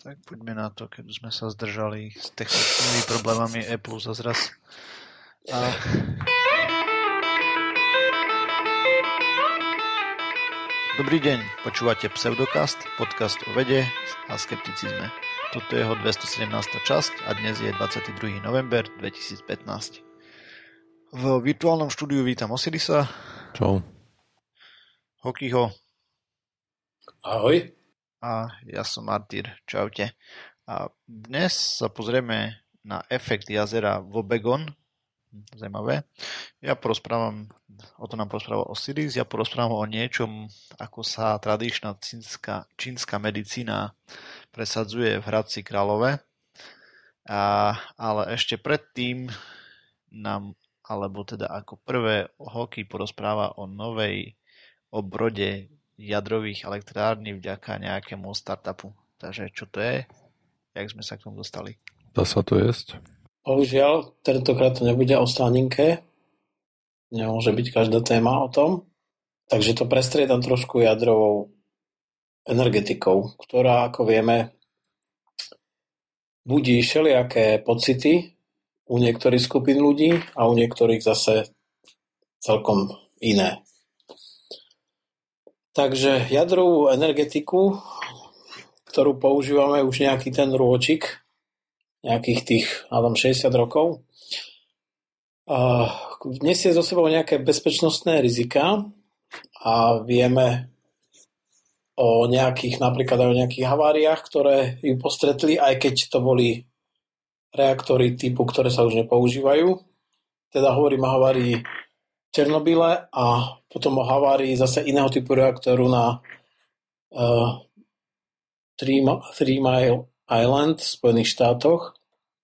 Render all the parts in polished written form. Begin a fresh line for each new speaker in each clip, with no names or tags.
Tak poďme na to, keď sme sa zdržali s technickými problémami Apple zazraz. Dobrý deň, počúvate Pseudokast, podcast o vede a skepticizme. Toto je jeho 217. časť a dnes je 22. november 2015. V virtuálnom štúdiu vítam Osirisa.
Čau.
Hokyho.
Ahoj.
A ja som Martyr. Čaute. A dnes sa pozrieme na efekt jazera Wobegon. Zajímavé. O tom nám porozpráva Osiris. Ja porozprávam o niečom, ako sa tradičná čínska medicína presadzuje v Hradci Králové. Ale ešte predtým ako prvé Hoky porozpráva o novej obrode jadrových elektrární vďaka nejakému startupu. Takže čo to je? Jak sme sa k tomu dostali?
Dá sa to jesť?
Bohužiaľ, tentokrát to nebude o slaninke. Nemôže byť každá téma o tom. Takže to prestriedam trošku jadrovou energetikou, ktorá, ako vieme, budí všelijaké pocity u niektorých skupín ľudí a u niektorých zase celkom iné. Takže jadrovú energetiku, ktorú používame už nejaký ten rôčik, nejakých tých 60 rokov, nesie zo sebou nejaké bezpečnostné rizika a vieme napríklad o nejakých haváriách, ktoré ju postretli, aj keď to boli reaktory typu, ktoré sa už nepoužívajú. Teda hovorím o havárii Černobyle a potom o havárii zase iného typu reaktoru na Three Mile Island v Spojených štátoch.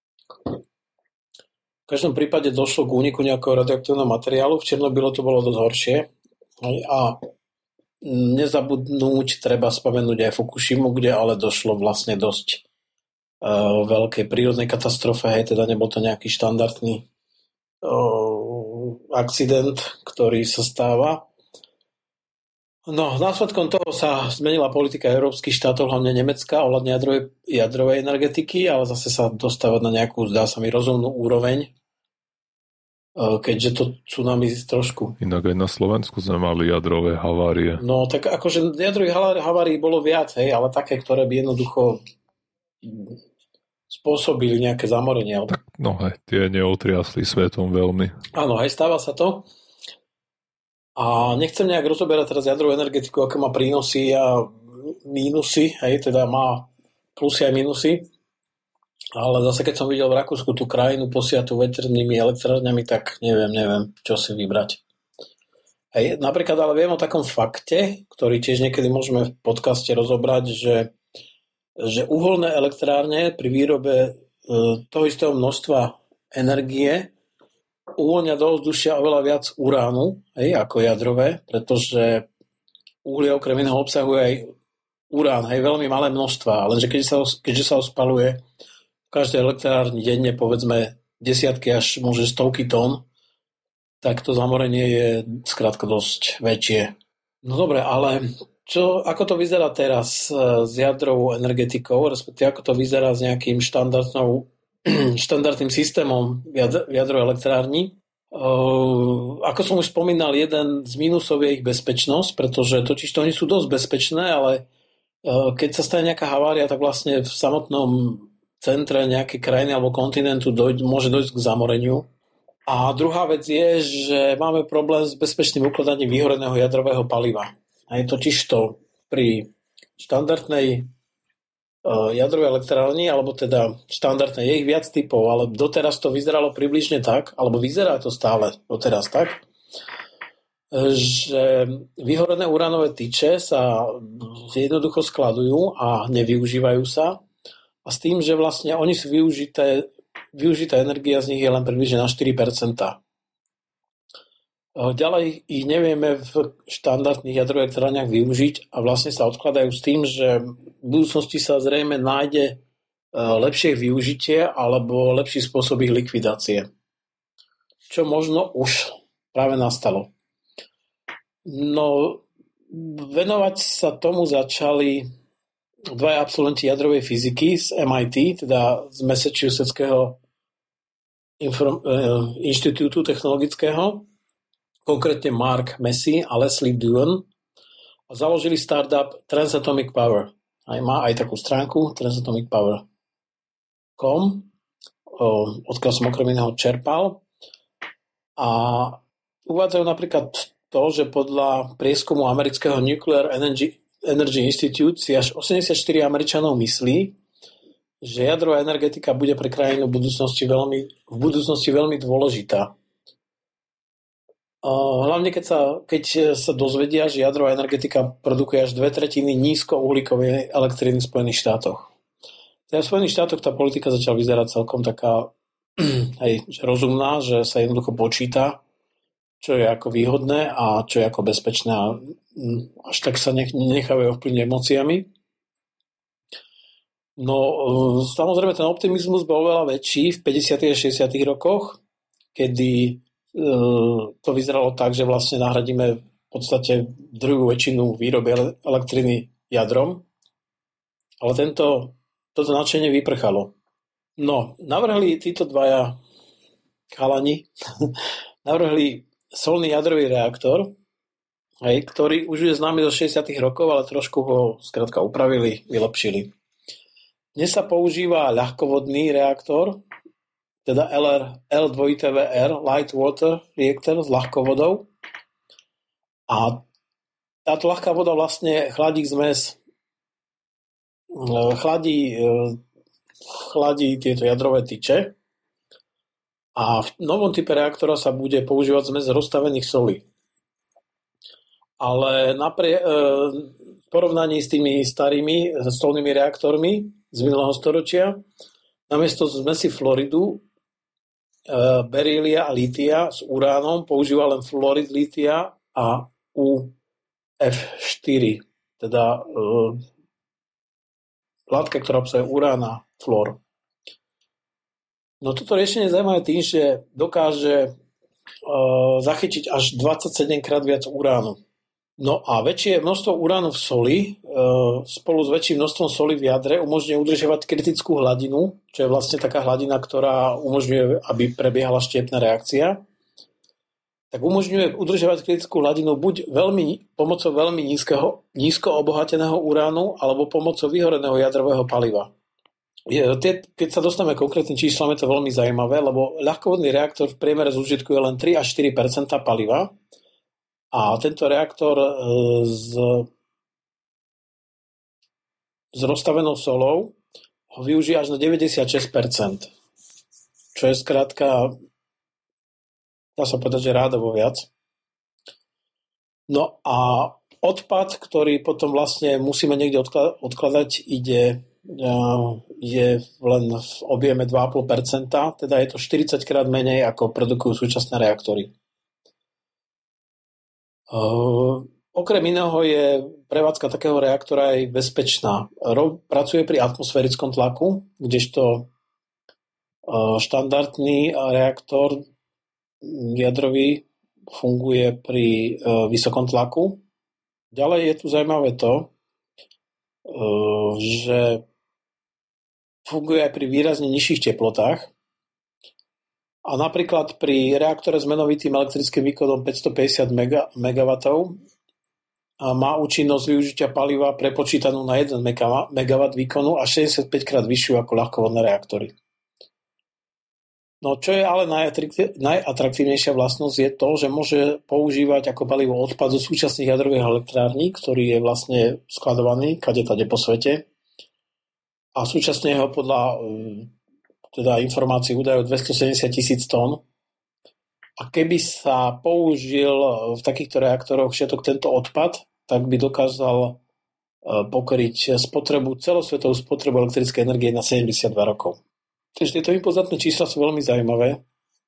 V každom prípade došlo k úniku nejakého radioaktívneho materiálu. V Černobyle to bolo dosť horšie. A nezabudnúť treba spomenúť aj Fukushimu, kde ale došlo vlastne dosť veľkej prírodnej katastrofe. Teda nebol to nejaký štandardný accident, ktorý sa stáva. No, následkom toho sa zmenila politika európskych štátov, hlavne Nemecka, ohľadne jadrovej energetiky, ale zase sa dostáva na nejakú, zdá sa mi, rozumnú úroveň, keďže to tsunami trošku...
Inak aj na Slovensku sme mali jadrové havárie.
No, tak akože jadrových havárií bolo viac, ale také, ktoré by jednoducho spôsobili nejaké zamorenie.
Tak, tie neotriasli svetom veľmi.
Áno, stáva sa to. A nechcem nejak rozoberať teraz jadrovú energetiku, aké má prínosy a mínusy, teda má plusy a mínusy. Ale zase, keď som videl v Rakúsku tú krajinu posiatú veternými elektrárňami, tak neviem, čo si vybrať. Napríklad, ale viem o takom fakte, ktorý tiež niekedy môžeme v podcaste rozobrať, že uholné elektrárne pri výrobe toho istého množstva energie uvoľnia do ovzdušia oveľa viac uránu, ako jadrové, pretože uhlie okrem iného obsahuje aj urán, veľmi malé množstva, lenže keďže sa ho spaluje v každej elektrárni denne, povedzme desiatky až možno stovky tón, tak to zamorenie je skrátka dosť väčšie. No dobre, ale ako to vyzerá teraz s jadrovou energetikou, respektíve ako to vyzerá s nejakým štandardným systémom jadrovej elektrárni? Ako som už spomínal, jeden z mínusov je ich bezpečnosť, pretože totiž to oni sú dosť bezpečné, ale keď sa stane nejaká havária, tak vlastne v samotnom centre nejakej krajiny alebo kontinentu môže dojsť k zamoreniu. A druhá vec je, že máme problém s bezpečným ukladaním vyhoreného jadrového paliva. A je totižto pri štandardnej jadrovej elektrárni, alebo teda štandardnej, je ich viac typov, ale doteraz to vyzeralo približne tak, alebo vyzerá to stále doteraz tak, že vyhorené uránové tyče sa jednoducho skladujú a nevyužívajú sa. A s tým, že vlastne oni sú využitá energia z nich je len približne na 4%. Ďalej ich nevieme v štandardných jadrových elektrárniach využiť a vlastne sa odkladajú s tým, že v budúcnosti sa zrejme nájde lepšie využitie alebo lepší spôsob ich likvidácie. Čo možno už práve nastalo. No, venovať sa tomu začali dvaja absolventi jadrovej fyziky z MIT, teda z Massachusettského inštitútu technologického, konkrétne Mark Massey a Leslie Duan, a založili startup Transatomic Power. Má aj takú stránku transatomicpower.com, odkiaľ som okrem iného čerpal. A uvádzajú napríklad to, že podľa prieskumu amerického Nuclear Energy Institute si až 84 Američanov myslí, že jadrová energetika bude pre krajinu v budúcnosti veľmi dôležitá. Hlavne keď sa dozvedia, že jadrová energetika produkuje až 2/3 nízkouhlíkovej elektriny v Spojených štátoch. V Spojených štátoch tá politika začala vyzerať celkom taká rozumná, že sa jednoducho počíta, čo je ako výhodné a čo je ako bezpečné, a až tak sa nechávajú ovplyvniť emóciami. No, samozrejme, ten optimizmus bol veľa väčší v 50. a 60. rokoch, kedy to vyzeralo tak, že vlastne nahradíme v podstate druhú väčšinu výroby elektriny jadrom, ale toto nadšenie vyprchalo. No, navrhli títo dvaja chalani, navrhli solný jadrový reaktor, ktorý už je známy zo 60. rokov, ale trošku ho skrátka upravili, vylepšili. Dnes sa používa ľahkovodný reaktor, teda L2TVR, Light Water Reactor s ľahkou vodou. A táto ľahká voda vlastne chladí zmes, chladí tieto jadrové tyče, a v novom type reaktora sa bude používať zmes rozstavených solí. Ale v porovnaní s tými starými solnými reaktormi z minulého storočia, namiesto zmesi floridu, berília a lítia s uránom používa len fluorid lítia a UF4, teda látka, ktorá obsahuje urán a flór. No toto riešenie je zaujímavé tým, že dokáže zachytiť až 27 krát viac uránu. No a väčšie množstvo uránu v soli spolu s väčším množstvom soli v jadre umožňuje udržiavať kritickú hladinu, čo je vlastne taká hladina, ktorá umožňuje, aby prebiehala štiepna reakcia. Tak umožňuje udržiavať kritickú hladinu buď pomocou veľmi nízko obohateného uránu, alebo pomocou vyhoreného jadrového paliva. Keď sa dostaneme k konkrétnym číslam, je to veľmi zaujímavé, lebo ľahkovodný reaktor v priemere zúžitkuje len 3 až 4% paliva, a tento reaktor s rozstavenou solou ho využije až na 96%, čo je skrátka, dá sa povedať, že rádovo viac. No a odpad, ktorý potom vlastne musíme niekde odkladať, je len v objeme 2,5%, teda je to 40 krát menej, ako produkujú súčasné reaktory. Okrem iného je prevádzka takého reaktora aj bezpečná. Pracuje pri atmosférickom tlaku, kdežto štandardný reaktor jadrový funguje pri vysokom tlaku. Ďalej je tu zaujímavé to, že funguje aj pri výrazne nižších teplotách. A napríklad pri reaktore s menovitým elektrickým výkonom 550 MW má účinnosť využitia paliva prepočítanú na 1 MW výkonu a 65 krát vyššiu ako ľahkovodné reaktory. No čo je ale najatraktívnejšia vlastnosť je to, že môže používať ako palivo odpad zo súčasných jadrových elektrární, ktorý je vlastne skladovaný kadetade po svete, a súčasne ho podľa teda informácií údajov 270 000 tón. A keby sa použil v takýchto reaktoroch všetok tento odpad, tak by dokázal pokryť celosvetovú spotrebu elektrickej energie na 72 rokov. Takže tieto impozantné čísla sú veľmi zaujímavé.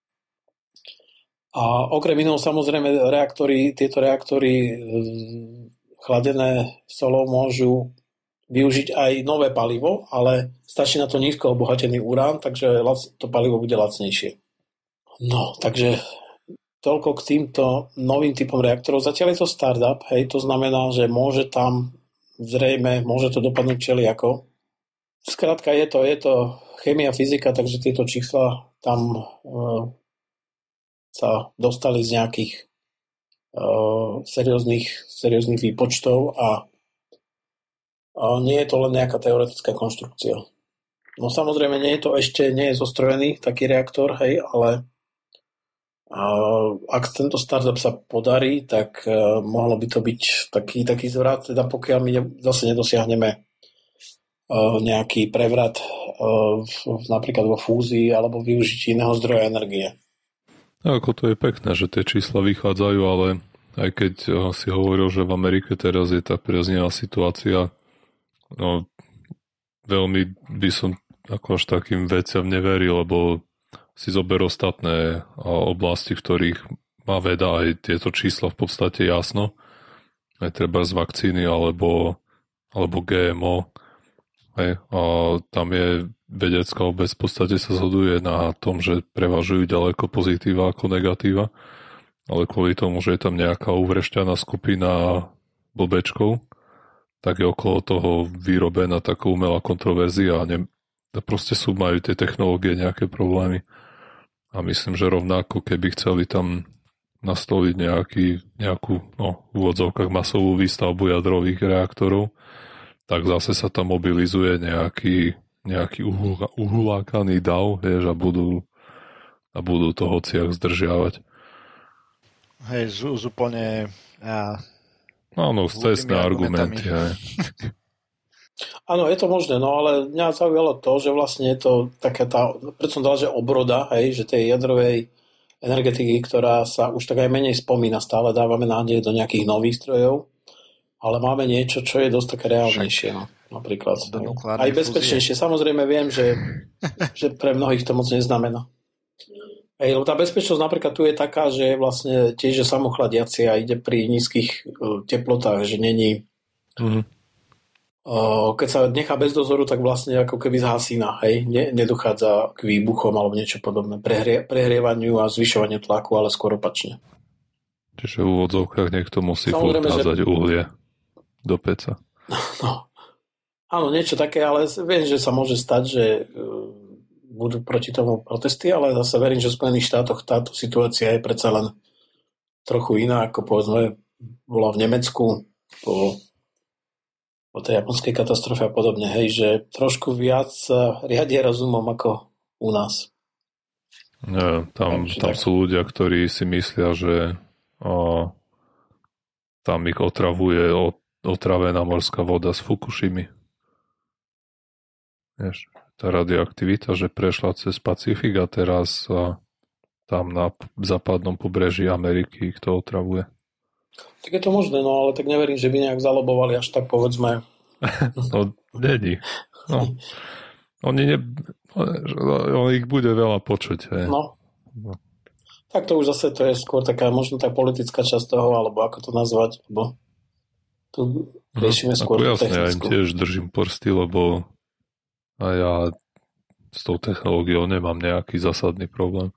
A okrem iného samozrejme tieto reaktory chladené solou môžu využiť aj nové palivo, ale stačí na to nízko obohatený urán, takže to palivo bude lacnejšie. No, takže toľko k týmto novým typom reaktorov. Zatiaľ je to startup, to znamená, že môže tam zrejme môže to dopadnúť všelijako. Skrátka je to chémia, fyzika, takže tieto čísla tam sa dostali z nejakých serióznych výpočtov a nie je to len nejaká teoretická konštrukcia. No samozrejme nie je zostrojený taký reaktor, hej, ale ak tento startup sa podarí, tak mohlo by to byť taký zvrat, teda pokiaľ my zase nedosiahneme nejaký prevrat napríklad vo fúzii alebo využití iného zdroja energie.
Ako to je pekné, že tie čísla vychádzajú, ale aj keď si hovoril, že v Amerike teraz je tá priaznivá situácia, no veľmi by som ako až takým veciam neveril, lebo si zober ostatné oblasti, v ktorých má veda aj tieto čísla v podstate jasno. Aj treba z vakcíny alebo GMO. Hej. A tam je vedecká obec v podstate sa zhoduje na tom, že prevažujú ďaleko pozitíva ako negatíva, ale kvôli tomu, že je tam nejaká uvrešťaná skupina blbečkov, tak je okolo toho vyrobená taká umelá kontroverzia a proste majú tie technológie nejaké problémy. A myslím, že rovnako, keby chceli tam nastoliť nejakú v úvodzovkách masovú výstavbu jadrových reaktorov, tak zase sa tam mobilizuje nejaký uhulákaný dav, vieš, a budú to hociak zdržiavať.
Hej, z úplne...
Áno, cestné argumenty.
Áno, je to možné, no ale mňa zaujalo to, že vlastne je to taká preto som dal, že obroda, hej, že tej jadrovej energetiky, ktorá sa už tak aj menej spomína, stále dávame nádej do nejakých nových zdrojov, ale máme niečo, čo je dosť také reálnejšie, no, napríklad. Aj bezpečnejšie. Samozrejme viem, že pre mnohých to moc neznamená. Lebo tá bezpečnosť napríklad tu je taká, že je vlastne tiež samochladiacia a ide pri nízkych teplotách, že není... Keď sa nechá bez dozoru, tak vlastne ako keby zhasína, hej, nedochádza k výbuchom alebo niečo podobné, prehrievaniu a zvyšovaniu tlaku, ale skôr opačne.
Čiže v úvodzovkách niekto musí házať uhlie do peca.
No. Áno, niečo také, ale viem, že sa môže stať, že budú proti tomu protesty, ale zase verím, že v Spojených štátoch táto situácia je predsa len trochu iná, ako povedzme bola v Nemecku po tej japonskej katastrofe a podobne, hej, že trošku viac riadia rozumom ako u nás.
Nie, tam sú ľudia, ktorí si myslia, že tam ich otravuje otravená morská voda z Fukushimy. Vieš, tá radioaktivita, že prešla cez Pacifik a teraz tam na západnom pobreží Ameriky ich to otravuje.
Tak je to možné, no ale tak neverím, že by nejak zalobovali až tak, povedzme.
No, není. No. On ich bude veľa počuť. Hej.
No. Tak to už zase to je skôr taká možno tá politická časť toho, alebo ako to nazvať, lebo tu riešime skôr
jasne,
technickú.
Ja im tiež držím prsty, lebo a ja s tou technológiou nemám nejaký zásadný problém.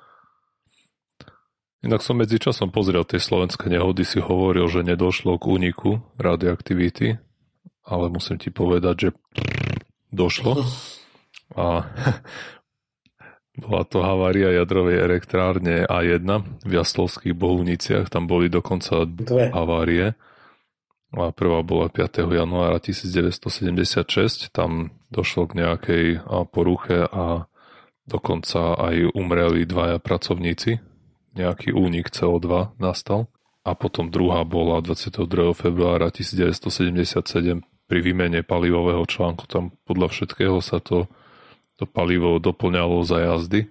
Inak som medzičasom pozrel tie slovenské nehody, si hovoril, že nedošlo k úniku radioaktivity, ale musím ti povedať, že došlo. A bola to havária jadrovej elektrárne A1 v Jaslovských Bohuniciach. Tam boli dokonca dve havárie. A prvá bola 5. januára 1976. Tam došlo k nejakej poruche a dokonca aj umreli dvaja pracovníci. Nejaký únik CO2 nastal. A potom druhá bola 22. februára 1977 pri výmene palivového článku. Tam podľa všetkého sa to palivo doplňalo za jazdy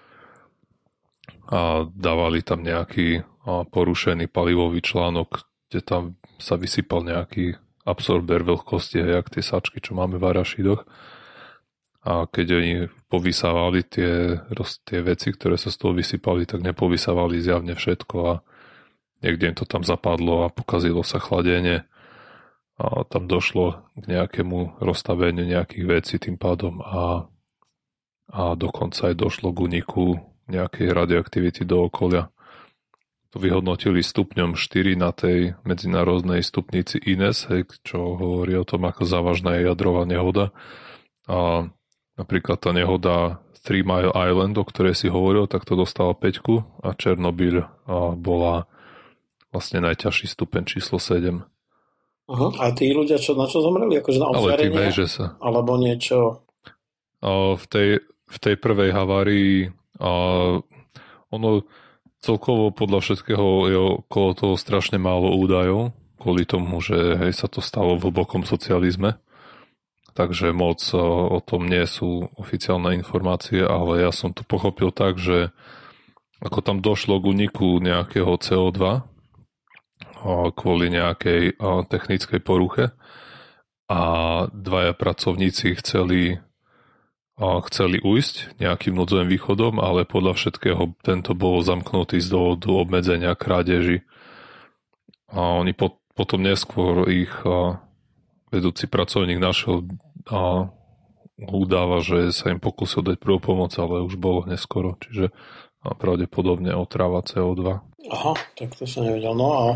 a dávali tam nejaký porušený palivový článok, kde tam sa vysypal nejaký absorber veľkosti, jak tie sačky, čo máme v arašidoch. A keď oni povysávali tie veci, ktoré sa z toho vysypali, tak nepovysávali zjavne všetko a niekde im to tam zapadlo a pokazilo sa chladenie a tam došlo k nejakému rozstaveniu nejakých vecí tým pádom a dokonca aj došlo k úniku nejakej radioaktivity do okolia. to vyhodnotili stupňom 4 na tej medzinárodnej stupnici INES, hej, čo hovorí o tom, ako závažná je jadrová nehoda. A napríklad tá nehoda Three Mile Island, o ktorej si hovoril, tak to dostala 5 a Černobyl bola vlastne najťažší stupeň číslo 7.
Uh-huh. A tí ľudia, na čo zomreli? Akože na obžiarenie? Alebo niečo?
V tej prvej havárii ono celkovo podľa všetkého je okolo toho strašne málo údajov, kvôli tomu, že sa to stalo v hlbokom socializme. Takže moc o tom nie sú oficiálne informácie, ale ja som to pochopil tak, že ako tam došlo k úniku nejakého CO2 kvôli nejakej technickej poruche a dvaja pracovníci chceli ujsť nejakým núdzovým východom, ale podľa všetkého tento bol zamknutý z dôvodu obmedzenia krádeži. A oni potom neskôr ich vedúci pracovník našiel a udáva, že sa im pokúsil dať prvú pomoc, ale už bolo neskoro, čiže pravdepodobne otrava CO2.
Aha, tak to som nevedel. No a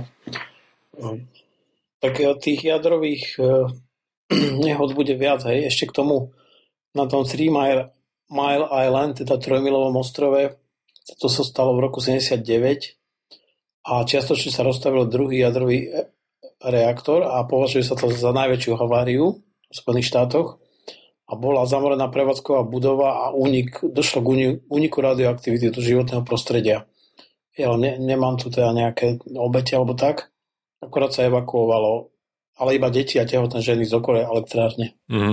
tak tých jadrových nehod bude viac, hej. Ešte k tomu na tom Three Mile Island, teda trojmilovom ostrove, to sa stalo v roku 79 a čiastočne sa rozstavil druhý jadrový reaktor a považuje sa to za najväčšiu haváriu v Spojených štátoch a bola zamorená prevádzková budova a došlo k úniku radioaktivity do životného prostredia. Ja nemám tu teda nejaké obete alebo tak, akorát sa evakuovalo, ale iba deti a tehotné ženy z okolia elektrárne. Mm-hmm.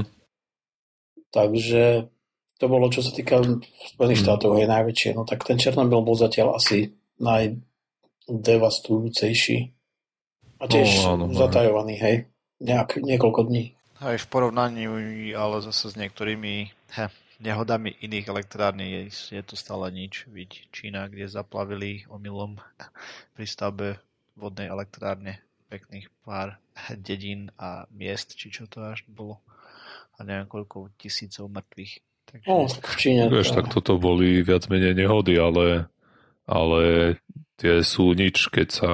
Takže to bolo, čo sa týka Spojených štátov, je najväčšie. No tak ten Černobyl bol zatiaľ asi najdevastujúcejší. A tiež zatajovaný, hej, niekoľko dní.
Aj v porovnaní, ale zase s niektorými nehodami iných elektrární je to stále nič. Vidť Čína, kde zaplavili omylom pri stavbe vodnej elektrárne pekných pár dedín a miest, či čo to až bolo. A neviem koľko tisícov mŕtvych. Takže...
tak v Číne.
Vieš, tak toto boli viac menej nehody, ale tie sú nič, keď sa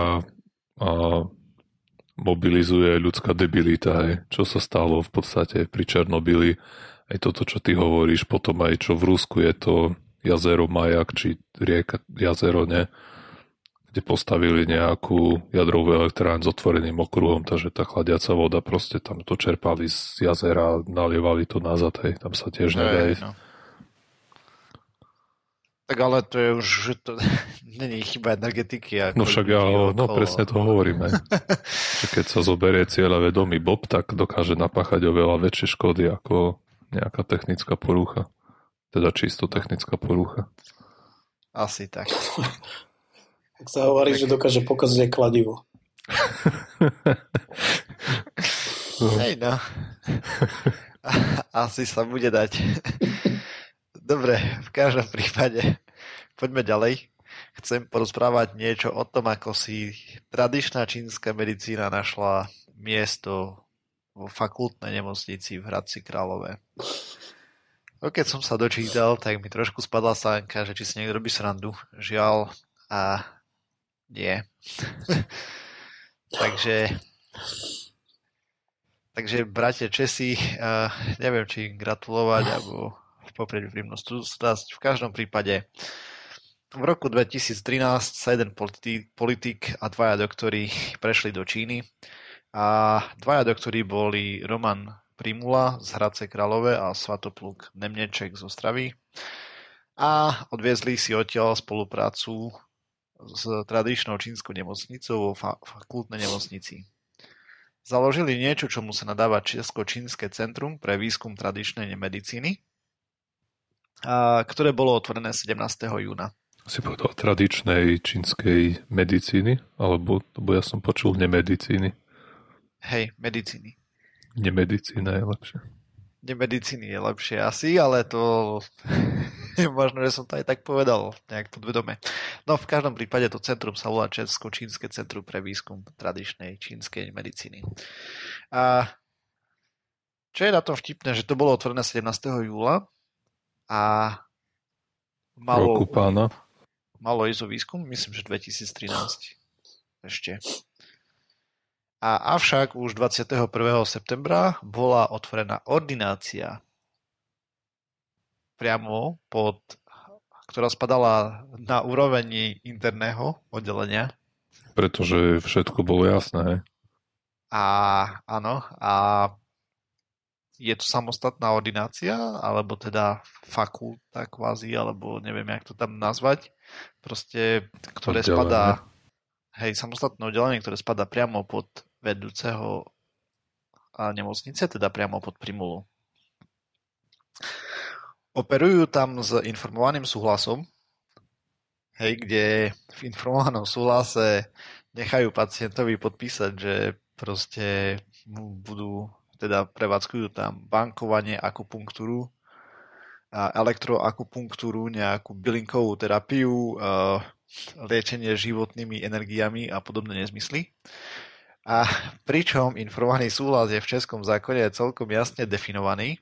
mobilizuje ľudská debilita, hej. Čo sa stalo v podstate pri Černobyli. Aj toto, čo ty hovoríš, potom aj čo v Rusku je to jazero Majak, či rieka jazero, ne? Kde postavili nejakú jadrovú elektrárň s otvoreným okruhom, takže tá chladiaca voda, proste tam to čerpali z jazera, nalievali to nazad, hej, tam sa tiež nedá ísť. No.
Tak ale to je už, že to není chyba energetiky.
No však presne to hovoríme. Že keď sa zoberie cieľavedomý Bob, tak dokáže napáchať oveľa väčšie škody ako nejaká technická porucha. Teda čisto technická porucha.
Asi tak.
Tak sa hovorí, že dokáže pokaziť aj kladivo.
Hej no. Asi sa bude dať. Dobre, v každom prípade poďme ďalej. Chcem porozprávať niečo o tom, ako si tradičná čínska medicína našla miesto vo fakultnej nemocnici v Hradci Králové. Keď som sa dočítal, tak mi trošku spadla sánka, že či si niekto robí srandu. Žiaľ a nie. Takže bratia Česi, neviem, či im gratulovať, alebo poprieť úprimnosť. V každom prípade v roku 2013 sa jeden politik a dvaja doktori prešli do Číny a dvaja doktori boli Roman Primula z Hradce Králové a Svatopluk Nemneček z Ostravy a odviezli si odtiaľ spoluprácu s tradičnou čínskou nemocnicou vo fakultnej nemocnici. Založili niečo, čomu sa nadáva Česko-čínske centrum pre výskum tradičnej medicíny, ktoré bolo otvorené 17. júna.
Si povedal tradičnej čínskej medicíny? Alebo ja som počul nemedicíny.
Hej, medicíny.
Nemedicína je lepšie.
Nemedicíny je lepšie asi, ale to možno, že som to aj tak povedal, nejak podvedome. No v každom prípade to centrum sa volá Česko-čínske centrum pre výskum tradičnej čínskej medicíny. A čo je na tom vtipné, že to bolo otvorené 17. júla a malo malo ísť o výskum, myslím, že 2013 ešte. Avšak už 21. septembra bola otvorená ordinácia priamo ktorá spadala na úroveň interného oddelenia.
Pretože všetko bolo jasné.
Áno, je to samostatná ordinácia, alebo teda fakulta kvázi, alebo neviem, jak to tam nazvať, proste, ktoré spadá, samostatné oddelenie, ktoré spadá priamo pod vedúceho nemocnice, teda priamo pod primulu. Operujú tam s informovaným súhlasom, kde v informovanom súhlase nechajú pacientovi podpísať, že proste teda prevádzkujú tam bankovanie, akupunktúru, elektroakupunktúru, nejakú bylinkovú terapiu, liečenie životnými energiami a podobné nezmysly. A pričom informovaný súhlas je v českom zákone celkom jasne definovaný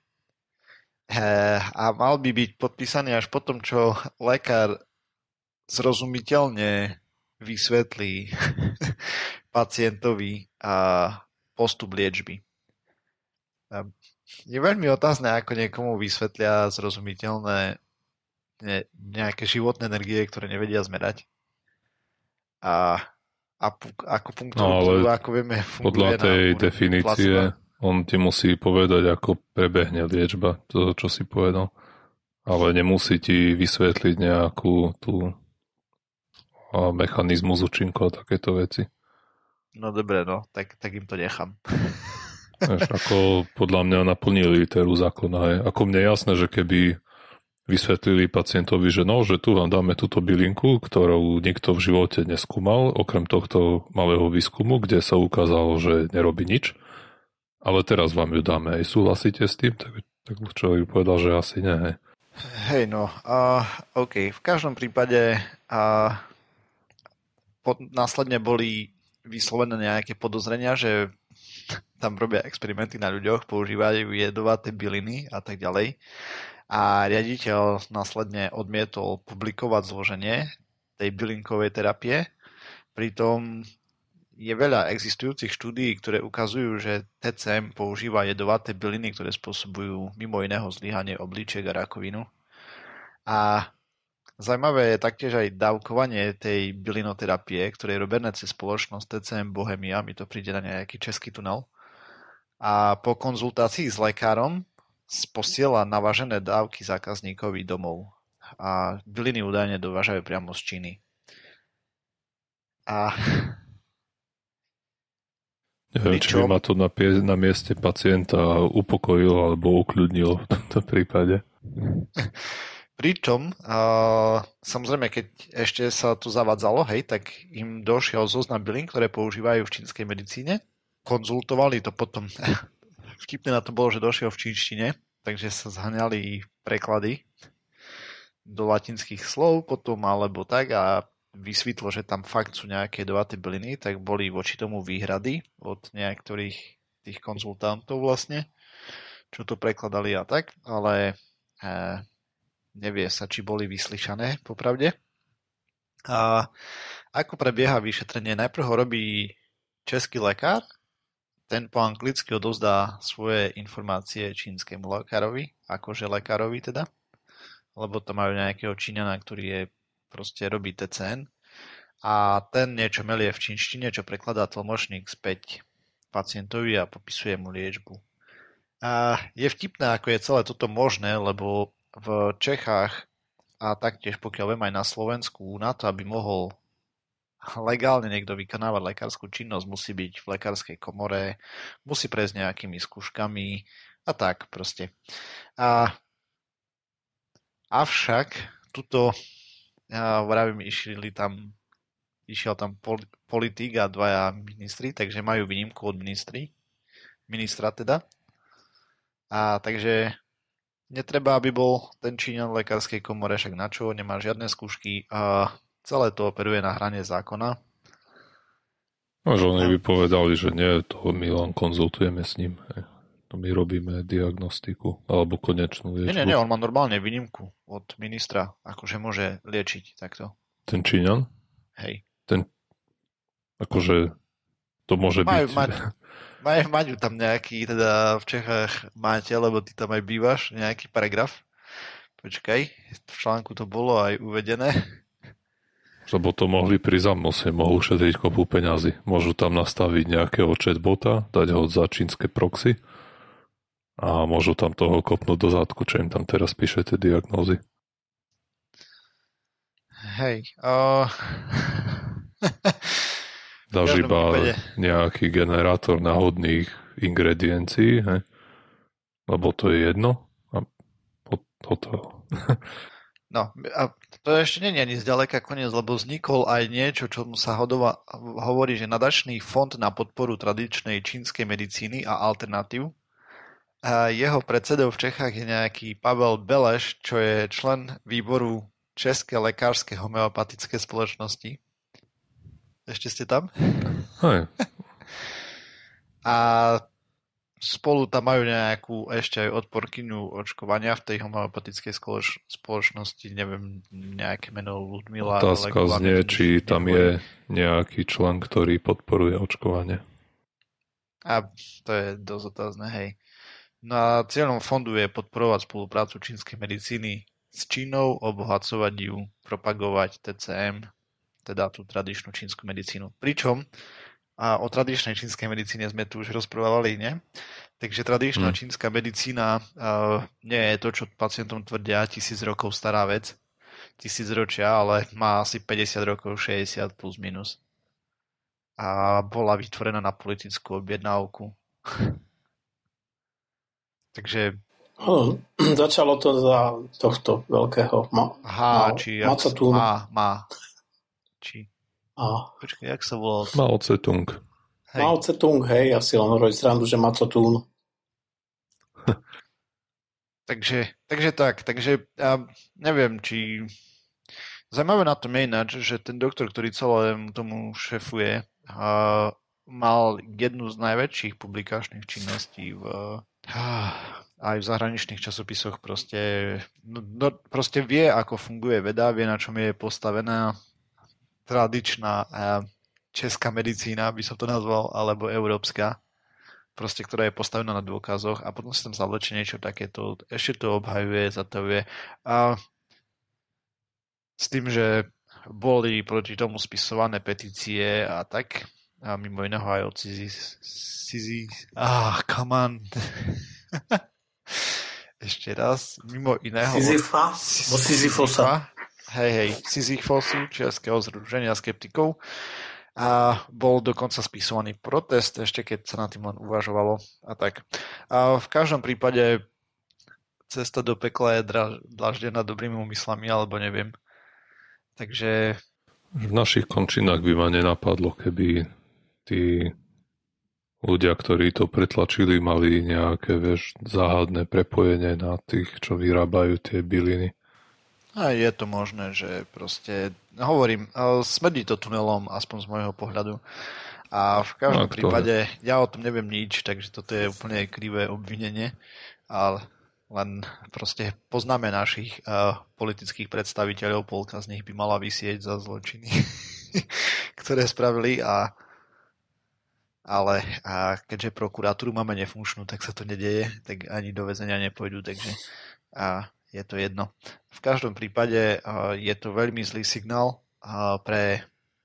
a mal by byť podpísaný až po tom, čo lekár zrozumiteľne vysvetlí pacientovi postup liečby. Je veľmi otázne, ako niekomu vysvetlia zrozumiteľné nejaké životné energie, ktoré nevedia zmerať. A akupunktúru, ako vieme, funguje
podľa tej definície
placebo.
On ti musí povedať, ako prebehne liečba, to, čo si povedal. Ale nemusí ti vysvetliť nejakú tú mechanizmus účinkov a takéto veci.
No dobre, tak im to nechám.
Ako podľa mňa naplnili literu zákona. Ako mne je jasné, že keby vysvetlili pacientovi, že tu vám dáme túto bylinku, ktorú nikto v živote neskúmal, okrem tohto malého výskumu, kde sa ukázalo, že nerobí nič, ale teraz vám ju dáme. Aj súhlasíte s tým? Tak človek povedal, že asi nie.
OK. V každom prípade následne boli vyslovené nejaké podozrenia, že tam robia experimenty na ľuďoch, používajú jedovaté byliny a tak ďalej. A riaditeľ následne odmietol publikovať zloženie tej bylinkovej terapie. Pritom je veľa existujúcich štúdií, ktoré ukazujú, že TCM používa jedovaté byliny, ktoré spôsobujú mimo iného zlyhanie obličiek a rakovinu. A zaujímavé je taktiež aj dávkovanie tej bylinoterapie, ktoré je robené cez spoločnosť TCM Bohemia, mi to príde na nejaký český tunel. A po konzultácii s lekárom posiela navažené dávky zákazníkovi domov. A byliny údajne dovážajú priamo z Číny.
Neviem, či by ma to na mieste pacienta upokojilo alebo ukľudnilo v tomto prípade.
Pričom, samozrejme, keď ešte sa to zavádzalo, tak im došiel zoznam bylín, ktoré používajú v čínskej medicíne. Konzultovali to potom. Vtipné na to bolo, že došiel v čínštine, takže sa zhaňali preklady do latinských slov potom alebo tak a vysvetlo, že tam fakt sú nejaké jedovaté byliny, tak boli voči tomu výhrady od niektorých tých konzultantov vlastne, čo to prekladali a tak, ale nevie sa, či boli vyslyšané popravde. A ako prebieha vyšetrenie? Najprv ho robí český lekár, ten po anglicky odovzdá svoje informácie čínskemu lekárovi, akože lekárovi teda, lebo to majú nejakého Číňana, ktorý je proste robí TCN a ten niečo melie v čínštine, čo prekladá tlmočník späť pacientovi a popisuje mu liečbu. A je vtipné, ako je celé toto možné, lebo v Čechách a taktiež pokiaľ viem aj na Slovensku, na to, aby mohol legálne niekto vykonávať lekárskú činnosť, musí byť v lekárskej komore, musí prejsť nejakými skúškami a tak proste. Avšak tuto vravím, išiel tam politik a dvaja ministri, takže majú výnimku od ministra teda. A takže netreba, aby bol ten Číňan v lekárskej komore, však na čo, nemá žiadne skúšky a celé to operuje na hrane zákona.
Možno oni by povedali, že nie, to my len konzultujeme s ním. To my robíme diagnostiku alebo konečnú liečbu.
Nie, on má normálne výnimku od ministra, akože môže liečiť takto.
Ten Číňan?
Hej.
Ten, akože to môže byť...
Majú tam nejaký, teda v Čechách máte, lebo ty tam aj bývaš, nejaký paragraf. Počkaj, v článku to bolo aj uvedené.
Lebo to mohli pri zámose, mohli ušetriť kopu peňazí. Môžu tam nastaviť nejakého chatbota, dať ho za čínske proxy a môžu tam toho kopnúť do zadku, čo im tam teraz píše tie diagnózy.
Hej.
Dáš iba nejaký generátor náhodných ingrediencií, hej? Lebo to je jedno a hotovo.
No, a to ešte nie je ani zďaleka koniec, lebo vznikol aj niečo, čo sa hovorí, že nadačný fond na podporu tradičnej čínskej medicíny a alternatív. A jeho predsedou v Čechách je nejaký Pavel Beleš, čo je člen výboru České lekárske homeopatické spoločnosti. Ešte ste tam?
Hej.
A spolu tam majú nejakú ešte aj odporkyňu očkovania v tej homeopatickej spoločnosti, neviem, nejaké meno Ludmila.
Otázka znie, či tam je nejaký člen, ktorý podporuje očkovanie.
A to je dosť otázne, hej. No a cieľom fondu je podporovať spoluprácu čínskej medicíny s Čínou, obohacovať ju, propagovať TCM, teda tú tradičnú čínsku medicínu. Pričom a o tradičnej čínskej medicíne sme tu už rozprávali, nie? Takže tradičná čínska medicína nie je to, čo pacientom tvrdia 1000 rokov stará vec, 1000 ročia, ale má asi 50 rokov, 60 plus minus. A bola vytvorená na politickú objednávku. Takže...
Začalo to za tohto veľkého Macatúna.
Počkaj, jak sa volal?
Mao Tse-tung.
Mao Tse-tung, hej, asi len robiť srandu, že Macatún.
Takže neviem, či... Zajímavé na tom je ináč, že ten doktor, ktorý celému tomu šefuje, mal jednu z najväčších publikačných činností aj v zahraničných časopisoch. Proste vie, ako funguje veda, vie, na čom je postavená tradičná česká medicína, by som to nazval, alebo európska, proste, ktorá je postavená na dôkazoch a potom si tam zavlečie niečo takéto, ešte to obhajuje, zatavuje. A s tým, že boli proti tomu spisované petície a tak, a mimo iného aj od come on. Ešte raz, mimo iného
Sisyfosa.
Hej, Sisyfosu, Českého združenia skeptikov. A bol dokonca spisovaný protest, ešte keď sa na tým len uvažovalo a tak. A v každom prípade cesta do pekla je dláždená dobrými úmyslami, alebo neviem. Takže...
V našich končinách by ma nenapadlo, keby tí ľudia, ktorí to pretlačili, mali nejaké, záhadné prepojenie na tých, čo vyrábajú tie byliny.
A je to možné, že proste, hovorím, smrdí to tunelom, aspoň z môjho pohľadu. A v každom prípade, ja o tom neviem nič, takže toto je úplne krivé obvinenie, ale len proste poznáme našich politických predstaviteľov, polka z nich by mala visieť za zločiny, ktoré spravili, ale keďže prokuratúru máme nefunkčnú, tak sa to nedeje, tak ani do väzenia nepôjdu, takže je to jedno. V každom prípade je to veľmi zlý signál pre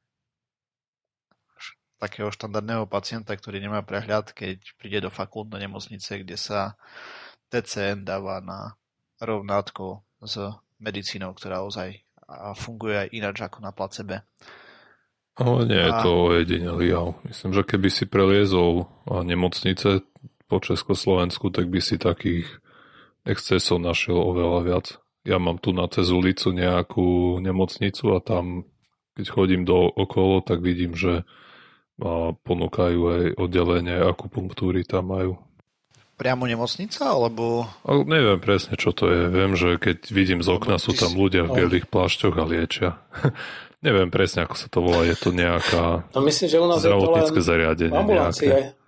takého štandardného pacienta, ktorý nemá prehľad, keď príde do fakultnej nemocnice, kde sa TCN dáva na rovnátko s medicínou, ktorá ozaj funguje aj ináč ako na placebe.
Ale nie je to ojedinelý jav. Myslím, že keby si preliezol nemocnice po Československu, tak by si takých excesov našiel oveľa viac. Ja mám tu na cez ulicu nejakú nemocnicu a tam, keď chodím do okolo, tak vidím, že ponúkajú aj oddelenie akupunktúry tam majú.
Priamo nemocnica, alebo...
Neviem presne, čo to je. Viem, že keď vidím z okna, sú tam ľudia v bielých plášťoch a liečia. Neviem presne, ako sa to volá. Je to nejaká
myslím, že u nás
zdravotnícke zariadenie.
Ambulancie.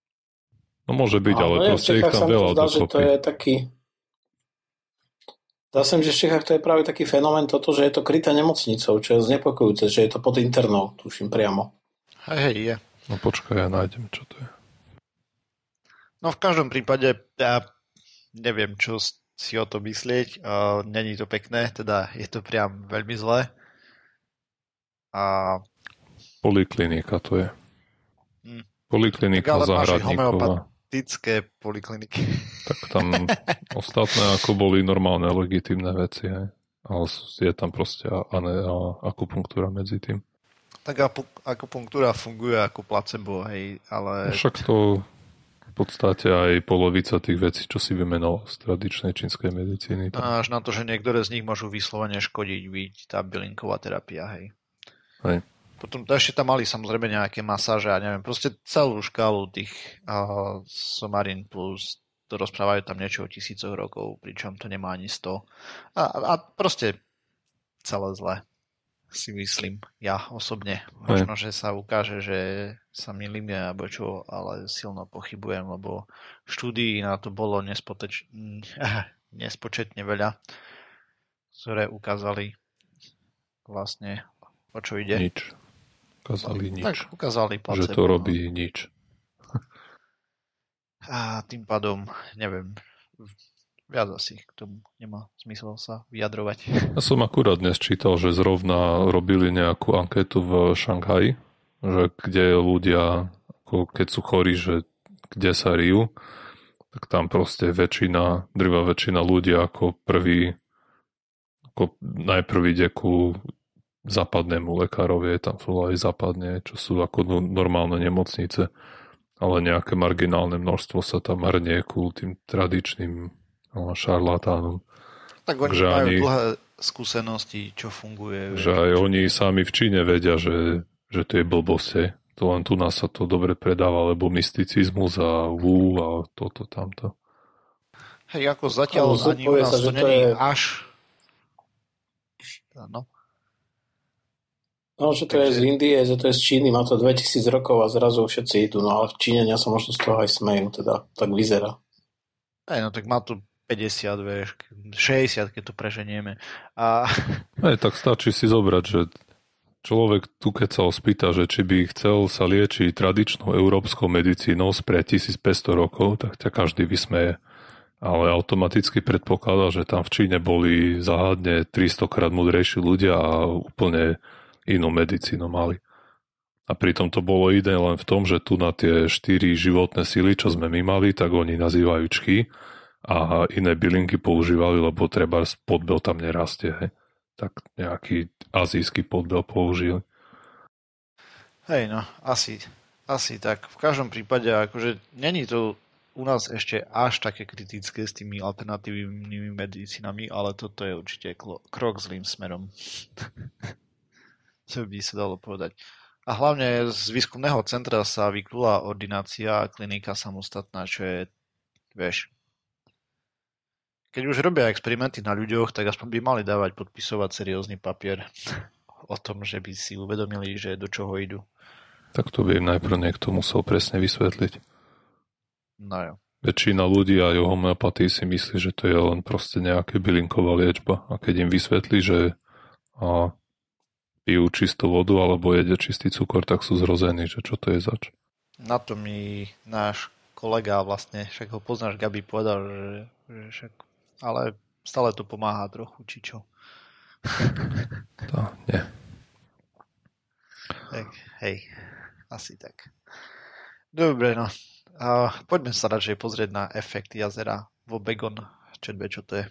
No môže byť, ale proste ich tam veľa dokopy.
To je taký... Dá sa mi, že v Čechách to je práve taký fenomén toto, že je to kryté nemocnicou, čo je znepokojúce, že je to pod internou, tuším priamo.
Hej, je.
No počkaj, ja nájdem, čo to je.
No v každom prípade, ja neviem, čo si o to myslieť. Není to pekné, teda je to priam veľmi zlé. A...
Poliklinika to je. Poliklinika Zahradníková.
Homeopatické polikliniky.
Tak tam ostatné ako boli normálne legitímne veci, hej. Ale je tam proste akupunktúra medzi tým.
Tak akupunktúra funguje ako placebo, hej, ale...
Však to v podstate aj polovica tých vecí, čo si vymenoval z tradičnej čínskej medicíny.
Až na to, že niektoré z nich môžu vyslovene škodiť, byť tá bylinková terapia, hej.
Hej.
Potom ešte tam mali samozrejme nejaké masáže a neviem, proste celú škálu tých somarín plus to rozprávajú tam niečo o 1000 rokov, pričom to nemá ani 100. A proste celé zlé, si myslím, ja osobne. Možno, že sa ukáže, že sa milím alebo čo, ale silno pochybujem, lebo štúdií na to bolo nespočetne veľa, ktoré ukázali vlastne, o čo ide.
Nič. Ukázali nič.
Tak ukázali placebo.
Že to robí nič.
A tým pádom, neviem, viac asi k tomu nemá zmysel sa vyjadrovať.
Ja som akurát dnes čítal, že zrovna robili nejakú anketu v Šanghaji, že kde ľudia, ako keď sú chorí, že kde sa rijú, tak tam proste drvá väčšina ľudí ako najprv ide ku západnému lekárovi, tam sú aj západne, čo sú ako normálne nemocnice, ale nejaké marginálne množstvo sa tam hrnie ku tým tradičným šarlatánom.
Tak oni majú dlhé skúsenosti, čo funguje.
Že aj oni sami v Číne vedia, že to je blbosť. To len tu nás sa to dobre predáva, lebo mysticizmus a a toto, tamto.
Hej, ako zatiaľ ani u nás to není až... No.
No, že to je z Indie, že to je z Číny, má to 2000 rokov a zrazu všetci idú, no ale v Číňania sa možno z toho aj smejú, teda tak vyzerá.
No tak má to 50, vieš, 60, keď to preženieme. A...
tak stačí si zobrať, že človek tu, keď sa ho spýta, že či by chcel sa liečiť tradičnou európskou medicínou spred 1500 rokov, tak ťa každý vysmeje. Ale automaticky predpokladá, že tam v Číne boli záhadne 300 krát múdrejší ľudia a úplne inú medicínu mali. A pritom to bolo iné len v tom, že tu na tie 4 životné sily, čo sme my mali, tak oni nazývajú čchy a iné bylinky používali, lebo treba podbel tam nerastie. Hej. Tak nejaký azijský podbel použili.
Hej, no, asi tak. V každom prípade, akože není to u nás ešte až také kritické s tými alternatívnymi medicínami, ale toto je určite krok zlým smerom. Čo by sa dalo povedať. A hlavne z výskumného centra sa vyklula ordinácia a klinika samostatná, čo je, vieš, keď už robia experimenty na ľuďoch, tak aspoň by mali dávať podpisovať seriózny papier o tom, že by si uvedomili, že do čoho idú.
Tak to by im najprv niekto musel presne vysvetliť.
No jo.
Väčšina ľudí aj o homeopatii si myslí, že to je len proste nejaká bylinková liečba. A keď im vysvetlí, že pijú čistú vodu alebo jedia čistý cukor, tak sú zrození, že čo to je zač.
Na to mi náš kolega vlastne, však ho poznáš, Gabi, povedal, že však, ale stále to pomáha trochu, či čo.
Nie.
Tak, hej, asi tak. Dobre, no. Poďme sa radšej pozrieť na efekt jazera Wobegon. Čo to je?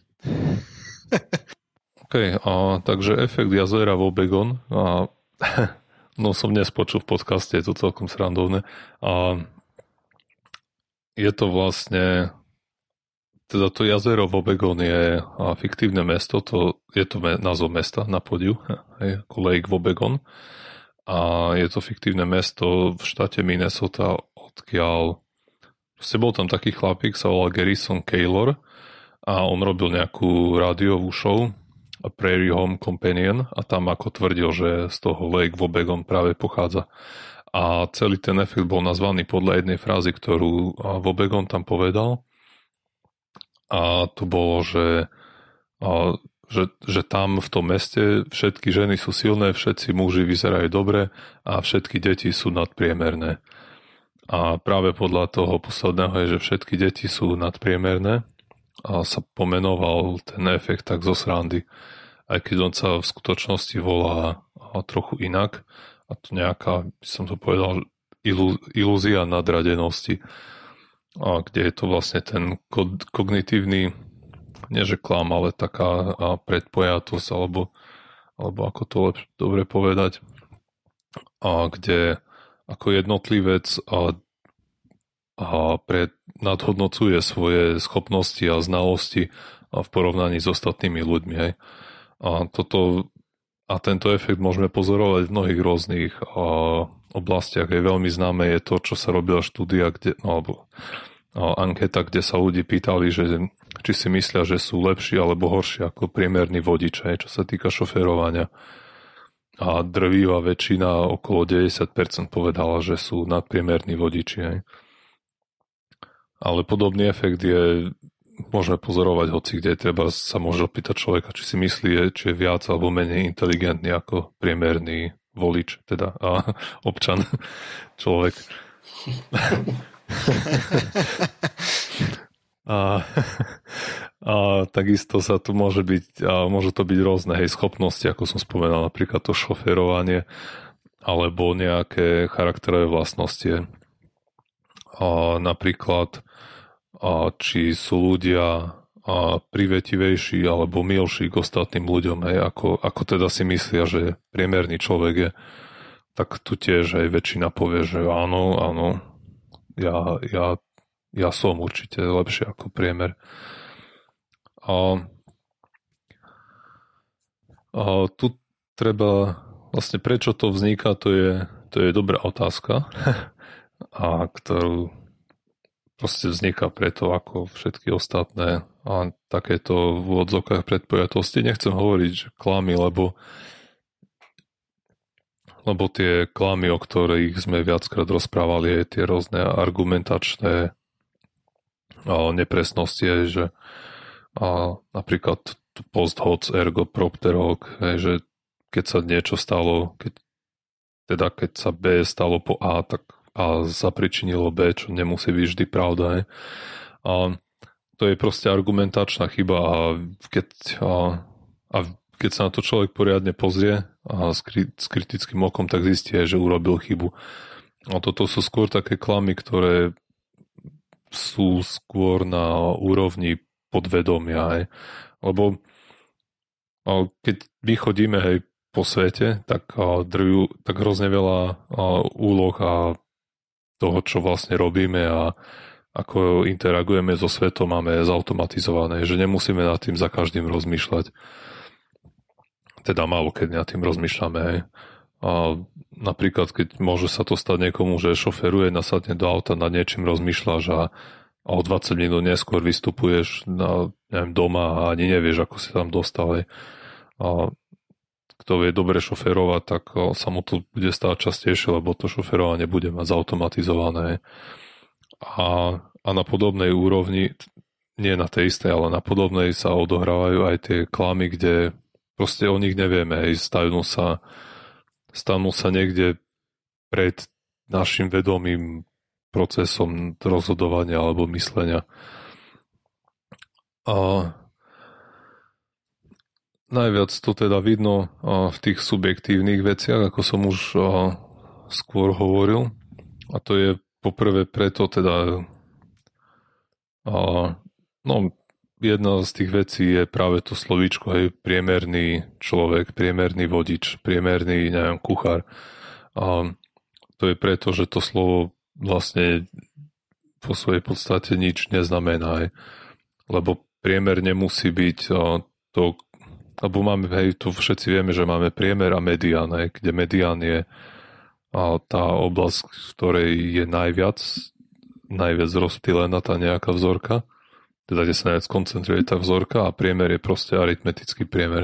OK, takže efekt jazera Wobegon, no som dnes počul v podcaste, je to celkom srandovné. Je to vlastne, teda to jazero Wobegon je fiktívne mesto, je to názov mesta na podiu, ako Lake Wobegon. A je to fiktívne mesto v štáte Minnesota, odkiaľ bol tam taký chlapík, sa volal Garrison Keillor a on robil nejakú rádiovú show a Prairie Home Companion a tam ako tvrdil, že z toho Lake Wobegon práve pochádza. A celý ten efekt bol nazvaný podľa jednej frázy, ktorú Wobegon tam povedal. A to bolo, že že tam v tom meste všetky ženy sú silné, všetci muži vyzerajú dobre a všetky deti sú nadpriemerné. A práve podľa toho posledného je, že všetky deti sú nadpriemerné a sa pomenoval ten efekt tak zo srandy. Aj keď on sa v skutočnosti volá trochu inak a to nejaká, by som to povedal, ilúzia nadradenosti, kde je to vlastne ten kognitívny nie že klam, ale taká predpojatosť, alebo ako to dobre povedať, kde ako jednotlivec nadhodnocuje svoje schopnosti a znalosti v porovnaní s ostatnými ľuďmi. Hej. A tento efekt môžeme pozorovať v mnohých rôznych oblastiach. Je veľmi známe je to, čo sa robila štúdia, alebo anketa, kde sa ľudí pýtali, že či si myslia, že sú lepší alebo horší ako priemerný vodič, čo sa týka šoférovania. A drvivá väčšina, okolo 90% povedala, že sú nadpriemerní vodiči. Ale podobný efekt môžeme pozorovať hoci kde. Treba sa môže opýtať človeka, či si myslí, či je viac alebo menej inteligentný ako priemerný volič, teda občan, človek. A takisto sa tu môže to byť rôzne schopnosti, ako som spomenal, napríklad to šoférovanie alebo nejaké charakterové vlastnosti. Napríklad či sú ľudia privetivejší alebo milší k ostatným ľuďom, ako teda si myslia, že priemerný človek je, tak tu tiež väčšina povie, že áno, ja som určite lepšie ako priemer. Tu treba vlastne prečo to vzniká, to je dobrá otázka a ktorú proste vzniká preto ako všetky ostatné a takéto v odzokách predpojatosti. Nechcem hovoriť, že klamy, lebo tie klamy, o ktorých sme viackrát rozprávali, tie rôzne argumentačné nepresnosti, že napríklad post hoc ergo propter hoc, že keď sa niečo stalo, keď sa B stalo po A, tak A zapričinilo B, čo nemusí byť vždy pravda. A to je proste argumentačná chyba a keď sa na to človek poriadne pozrie a s kritickým okom, tak zistí, že urobil chybu. A toto sú skôr také klamy, ktoré sú skôr na úrovni podvedomia. Lebo keď my chodíme po svete, tak hrozne veľa úloh a toho, čo vlastne robíme a ako interagujeme so svetom, máme zautomatizované, že nemusíme nad tým za každým rozmýšľať. Teda málo keď nad tým rozmýšľame. A napríklad, keď môže sa to stať niekomu, že šoferuje, nasadne do auta, nad niečím rozmýšľaš a o 20 minút neskôr vystupuješ doma a ani nevieš, ako si tam dostal. A kto vie dobre šoferovať, tak sa mu to bude stáť častejšie, lebo to šoferovanie bude mať zautomatizované. A na podobnej úrovni, nie na tej istej, ale na podobnej sa odohrávajú aj tie klamy, kde proste o nich nevieme. Stanú sa niekde pred našim vedomým procesom rozhodovania alebo myslenia. A najviac to teda vidno v tých subjektívnych veciach, ako som už skôr hovoril. A to je poprvé preto teda jedna z tých vecí je práve to slovíčko, priemerný človek, priemerný vodič, priemerný, kuchár. A to je preto, že to slovo vlastne po svojej podstate nič neznamená. Lebo priemer nemusí byť to, lebo máme, tu všetci vieme, že máme priemer a medián, kde medián je tá oblasť, v ktorej je najviac rozptýlená tá nejaká vzorka, teda kde sa najviac koncentruje tá vzorka a priemer je proste aritmetický priemer.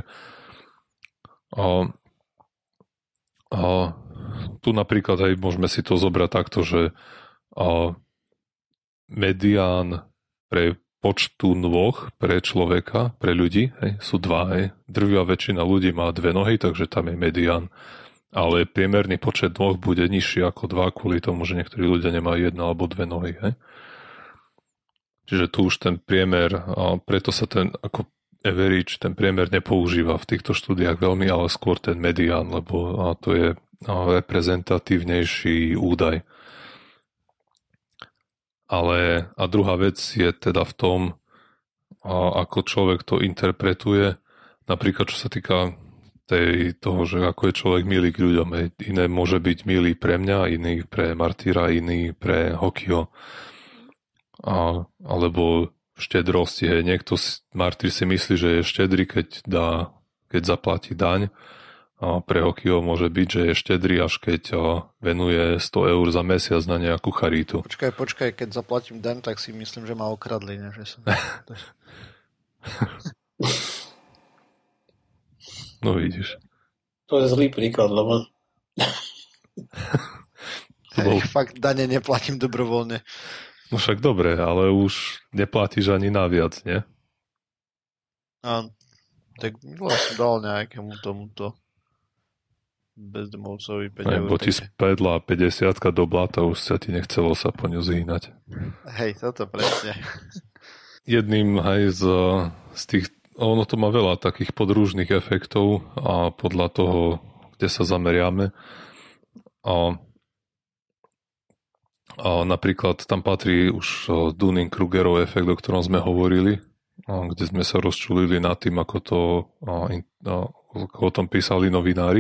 Tu napríklad aj môžeme si to zobrať takto, že medián pre počtu nôh pre človeka, pre ľudí, hej, sú 2. Hej. Drvivá väčšina ľudí má 2 nohy, takže tam je medián. Ale priemerný počet nôh bude nižší ako 2 kvôli tomu, že niektorí ľudia nemajú 1 alebo 2 nohy. Hej. Čiže tu už ten priemer, a preto sa ten ako average, ten priemer nepoužíva v týchto štúdiách veľmi, ale skôr ten medián, lebo to je reprezentatívnejší údaj. Ale a druhá vec je teda v tom, ako človek to interpretuje. Napríklad, čo sa týka toho, že ako je človek milý k ľuďom. Iné môže byť milý pre mňa, iný pre Martýra, iný pre Hokyho. Alebo štedrosti. Martýr si myslí, že je štedrý, keď zaplatí daň. A pre Hokyho môže byť, že je štedrý, až keď venuje 100 eur za mesiac na nejakú charitu.
Počkaj, keď zaplatím daň, tak si myslím, že ma okradli. Ne? Že som...
No vidíš.
To je zlý príklad, lebo...
Fakt dane neplatím dobrovoľne.
No však dobre, ale už neplatíš ani naviac, nie?
Tak som dal nejakému tomuto bezdomovcovi 5 eur.
Bo ti spädla 50 do blata, už sa ti nechcelo sa po ňu zhýnať.
Hej, toto presne.
Jedným aj z tých, ono to má veľa takých podružných efektov a podľa toho, kde sa zameriame. A napríklad tam patrí už Dunning-Krugerov efekt, o ktorom sme hovorili, kde sme sa rozčulili nad tým, ako o tom písali novinári,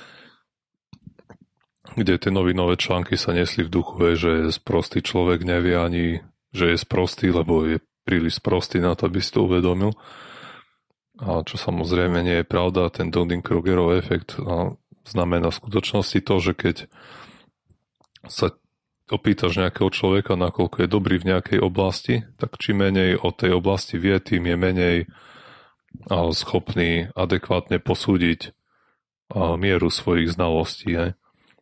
kde tie novinové články sa nesli v duchu, že sprostý človek nevie ani, že je sprostý, lebo je príliš sprostý na to, aby si to uvedomil. A čo samozrejme nie je pravda, ten Dunning-Krugerov efekt znamená v skutočnosti to, že keď sa opýtaš nejakého človeka, nakoľko je dobrý v nejakej oblasti, tak čím menej o tej oblasti vie, tým je menej schopný adekvátne posúdiť mieru svojich znalostí. Hej.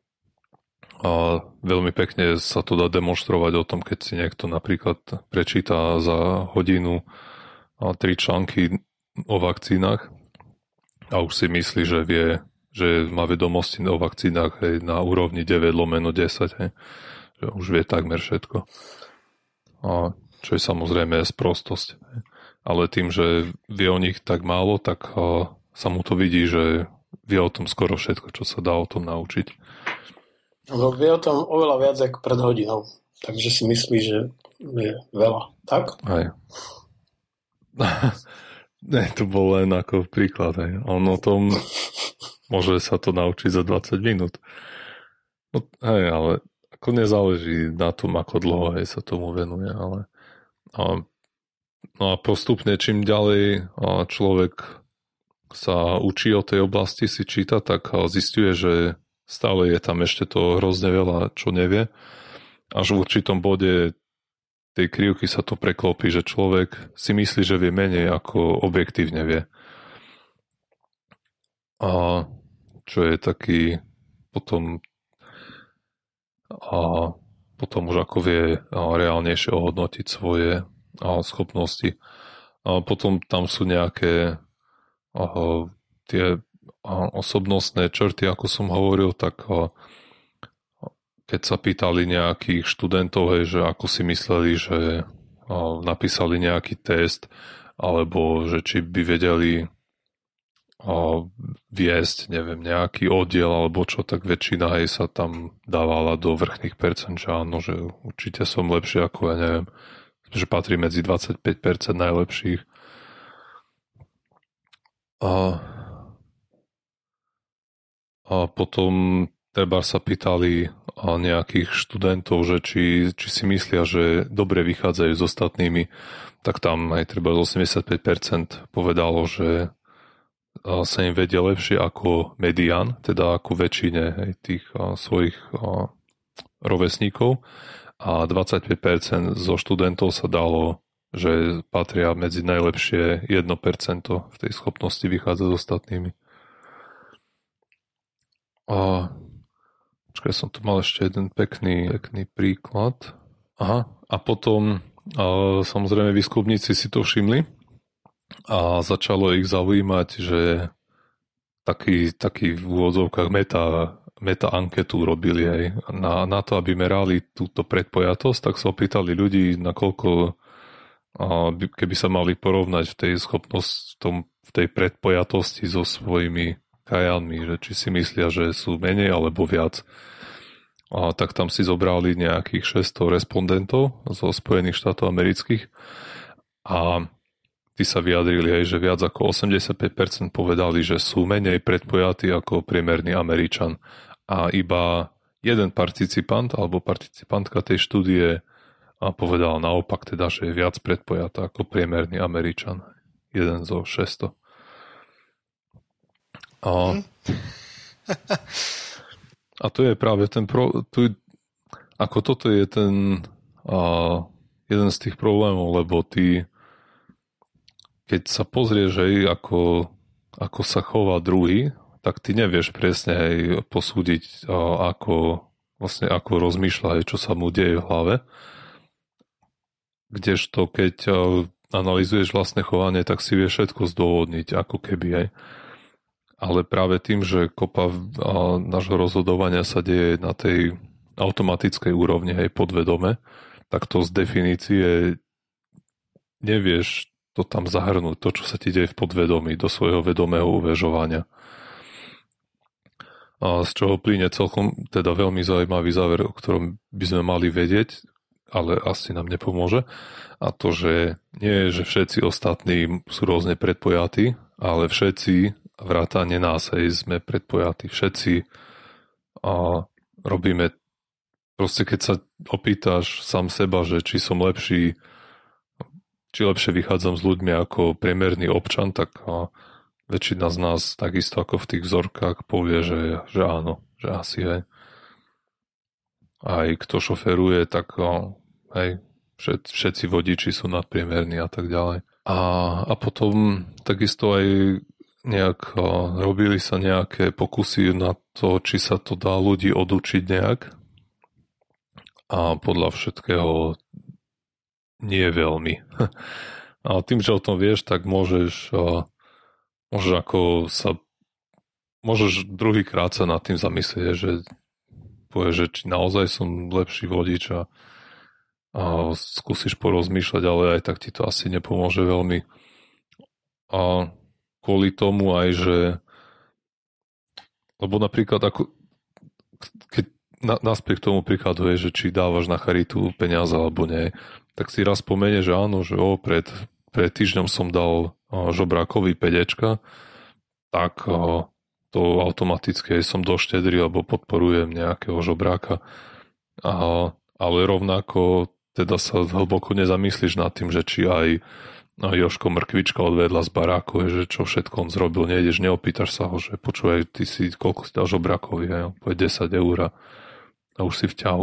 A veľmi pekne sa to dá demonštrovať o tom, keď si niekto napríklad prečíta za hodinu 3 články o vakcínach a už si myslí, že vie, že má vedomosti o vakcínach na úrovni 9/10, hej. Že už vie takmer všetko. A čo je samozrejme sprostosť. Hej. Ale tým, že vie o nich tak málo, tak sa mu to vidí, že vie o tom skoro všetko, čo sa dá o tom naučiť.
Vie o tom oveľa viac ako pred hodinou. Takže si myslí, že je veľa. Tak?
Aj. Ne, to bol len ako príklad. Aj. On o tom môže sa to naučiť za 20 minút. No, hej, ale ako nezáleží na tom, ako dlho sa tomu venuje. Ale, no a postupne, čím ďalej človek sa učí o tej oblasti, si číta, tak zisťuje, že stále je tam ešte to hrozne veľa, čo nevie. Až v určitom bode tej krivky sa to preklopí, že človek si myslí, že vie menej, ako objektívne vie. A čo je taký potom už ako vie reálnejšie ohodnotiť svoje schopnosti. A potom tam sú nejaké tie osobnostné črty, ako som hovoril, tak keď sa pýtali nejakých študentov, že ako si mysleli, že napísali nejaký test, alebo že či by vedeli viesť, neviem, nejaký oddiel, alebo čo, tak väčšina sa tam dávala do vrchných percent, že áno, že určite som lepší ako, ja neviem, že patrí medzi 25% najlepších. A potom treba sa pýtali nejakých študentov, že či si myslia, že dobre vychádzajú s ostatnými, tak tam aj treba 85% povedalo, že sa im vedia lepšie ako medián, teda ako väčšine tých svojich rovesníkov, a 25% zo študentov sa dalo, že patria medzi najlepšie 1% v tej schopnosti vychádzať s ostatnými. Počkaj, som tu mal ešte jeden pekný príklad. Aha, a potom A samozrejme výskumníci si to všimli a začalo ich zaujímať, že taký v úvodzovkách meta anketu robili aj na to, aby merali túto predpojatosť, tak sa opýtali ľudí, nakoľko keby sa mali porovnať v tej predpojatosti so svojimi krajanmi, že či si myslia, že sú menej alebo viac. Tak tam si zobrali nejakých 600 respondentov zo Spojených štátov amerických a tí sa vyjadrili aj, že viac ako 85% povedali, že sú menej predpojatí ako priemerný Američan. A iba jeden participant alebo participantka tej štúdie povedal naopak, teda, že je viac predpojatá ako priemerný Američan. Jeden zo 600. A to je práve ako toto je ten jeden z tých problémov, lebo ty keď sa pozrieš aj ako sa chová druhý, tak ty nevieš presne aj posúdiť ako rozmýšľa, čo sa mu deje v hlave. Kdežto keď analyzuješ vlastné chovanie, tak si vieš všetko zdôvodniť, ako keby aj. Ale práve tým, že kopa nášho rozhodovania sa deje na tej automatickej úrovni, aj podvedome, tak to z definície nevieš to tam zahrnúť, to, čo sa ti deje v podvedomí, do svojho vedomého uvažovania. Z čoho plyne celkom teda veľmi zaujímavý záver, o ktorom by sme mali vedieť, ale asi nám nepomôže. A to, že nie je, že všetci ostatní sú rôzne predpojatí, ale všetci, vrátane nás aj sme predpojatí. Všetci robíme, proste keď sa opýtaš sám seba, že či som lepší, či lepšie vychádzam s ľuďmi ako priemerný občan, tak väčšina z nás takisto ako v tých vzorkách povie, že áno, že asi hej. Aj kto šoferuje, tak hej, všetci vodiči sú nadpriemerní a tak ďalej. A potom takisto aj robili sa nejaké pokusy na to, či sa to dá ľudí odučiť nejak. A podľa všetkého nie veľmi. A tým, že o tom vieš, tak môžeš druhýkrát sa nad tým zamyslieť, že povieš, že či naozaj som lepší vodič a skúsiš porozmýšľať, ale aj tak ti to asi nepomôže veľmi. A kvôli tomu aj, že lebo napríklad keď naspäť k tomu príkladu je, že či dávaš na charitu peniaze alebo nie, tak si raz spomenie, že áno, že pred týždňom som dal žobrákovi 5 tak to automaticky som dosť štedrý, alebo podporujem nejakého žobráka. Ale rovnako teda sa hlboko nezamyslíš nad tým, že či aj Jožko Mrkvička odvedla z baráku, že čo všetko on zrobil, nejdeš, neopýtaš sa ho, že počúvaj, ty si koľko si dal žobrákovi, povie 10 eur a už si v ťahu.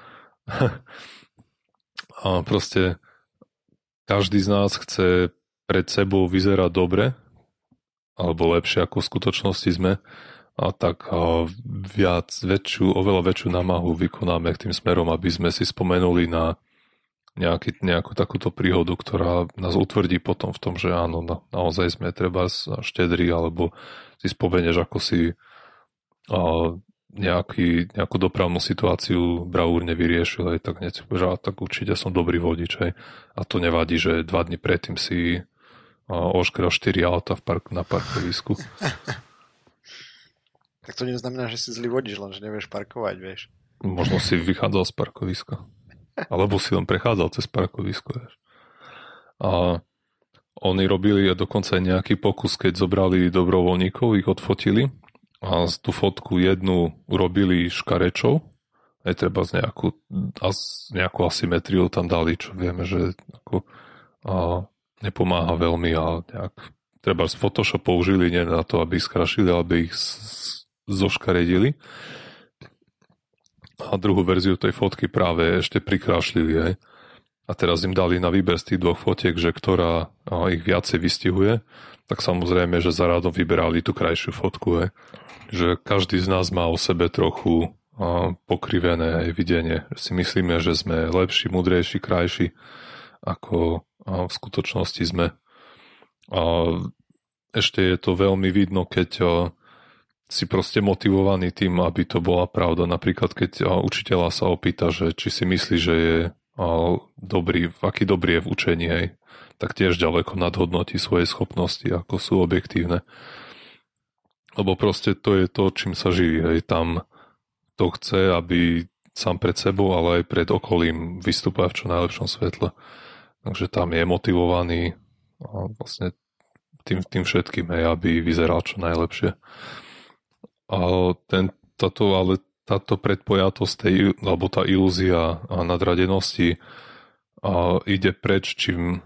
A proste každý z nás chce pred sebou vyzerať dobre, alebo lepšie ako v skutočnosti sme, a tak oveľa väčšiu námahu vykonáme k tým smerom, aby sme si spomenuli na nejakú takúto príhodu, ktorá nás utvrdí potom v tom, že áno, naozaj sme treba štedrí, alebo si spomenieš, ako si nejakú dopravnú situáciu bravúrne vyriešil, tak hneď si povieš, tak určite som dobrý vodič. A to nevadí, že 2 dni predtým si oškral 4 auta na parkovisku.
Tak to neznamená, že si zlý vodič, len že nevieš parkovať, vieš.
Možno si vychádzal z parkoviska. Alebo si len prechádzal cez parkovisko, vieš. A oni robili dokonca aj nejaký pokus, keď zobrali dobrovoľníkov, ich odfotili a tú fotku jednu urobili škarečou, aj treba z nejakú asymetriu tam dali, čo vieme, že nepomáha veľmi, ale nejak treba z Photoshop použili nie na to, aby ich skrašili, ale aby ich zoškaredili. A druhú verziu tej fotky práve ešte prikrášlili. A teraz im dali na výber z tých 2 fotiek, že ktorá ich viacej vystihuje, tak samozrejme, že za rádom vyberali tú krajšiu fotku. Že každý z nás má o sebe trochu pokrivené aj videnie. Si myslíme, že sme lepší, múdrejší, krajší, ako v skutočnosti sme. A ešte je to veľmi vidno, keď si proste motivovaný tým, aby to bola pravda. Napríklad, keď učiteľa sa opýta, že či si myslí, že je dobrý, aký dobrý je v učení, hej, tak tiež ďaleko nadhodnotí svoje schopnosti, ako sú objektívne. Lebo proste to je to, čím sa živí. Hej. Tam to chce, aby sám pred sebou, ale aj pred okolím vystúpa v čo najlepšom svetle. Takže tam je motivovaný vlastne tým všetkým, hej, aby vyzeral čo najlepšie. A táto predpojatosť alebo tá ilúzia nadradenosti ide preč,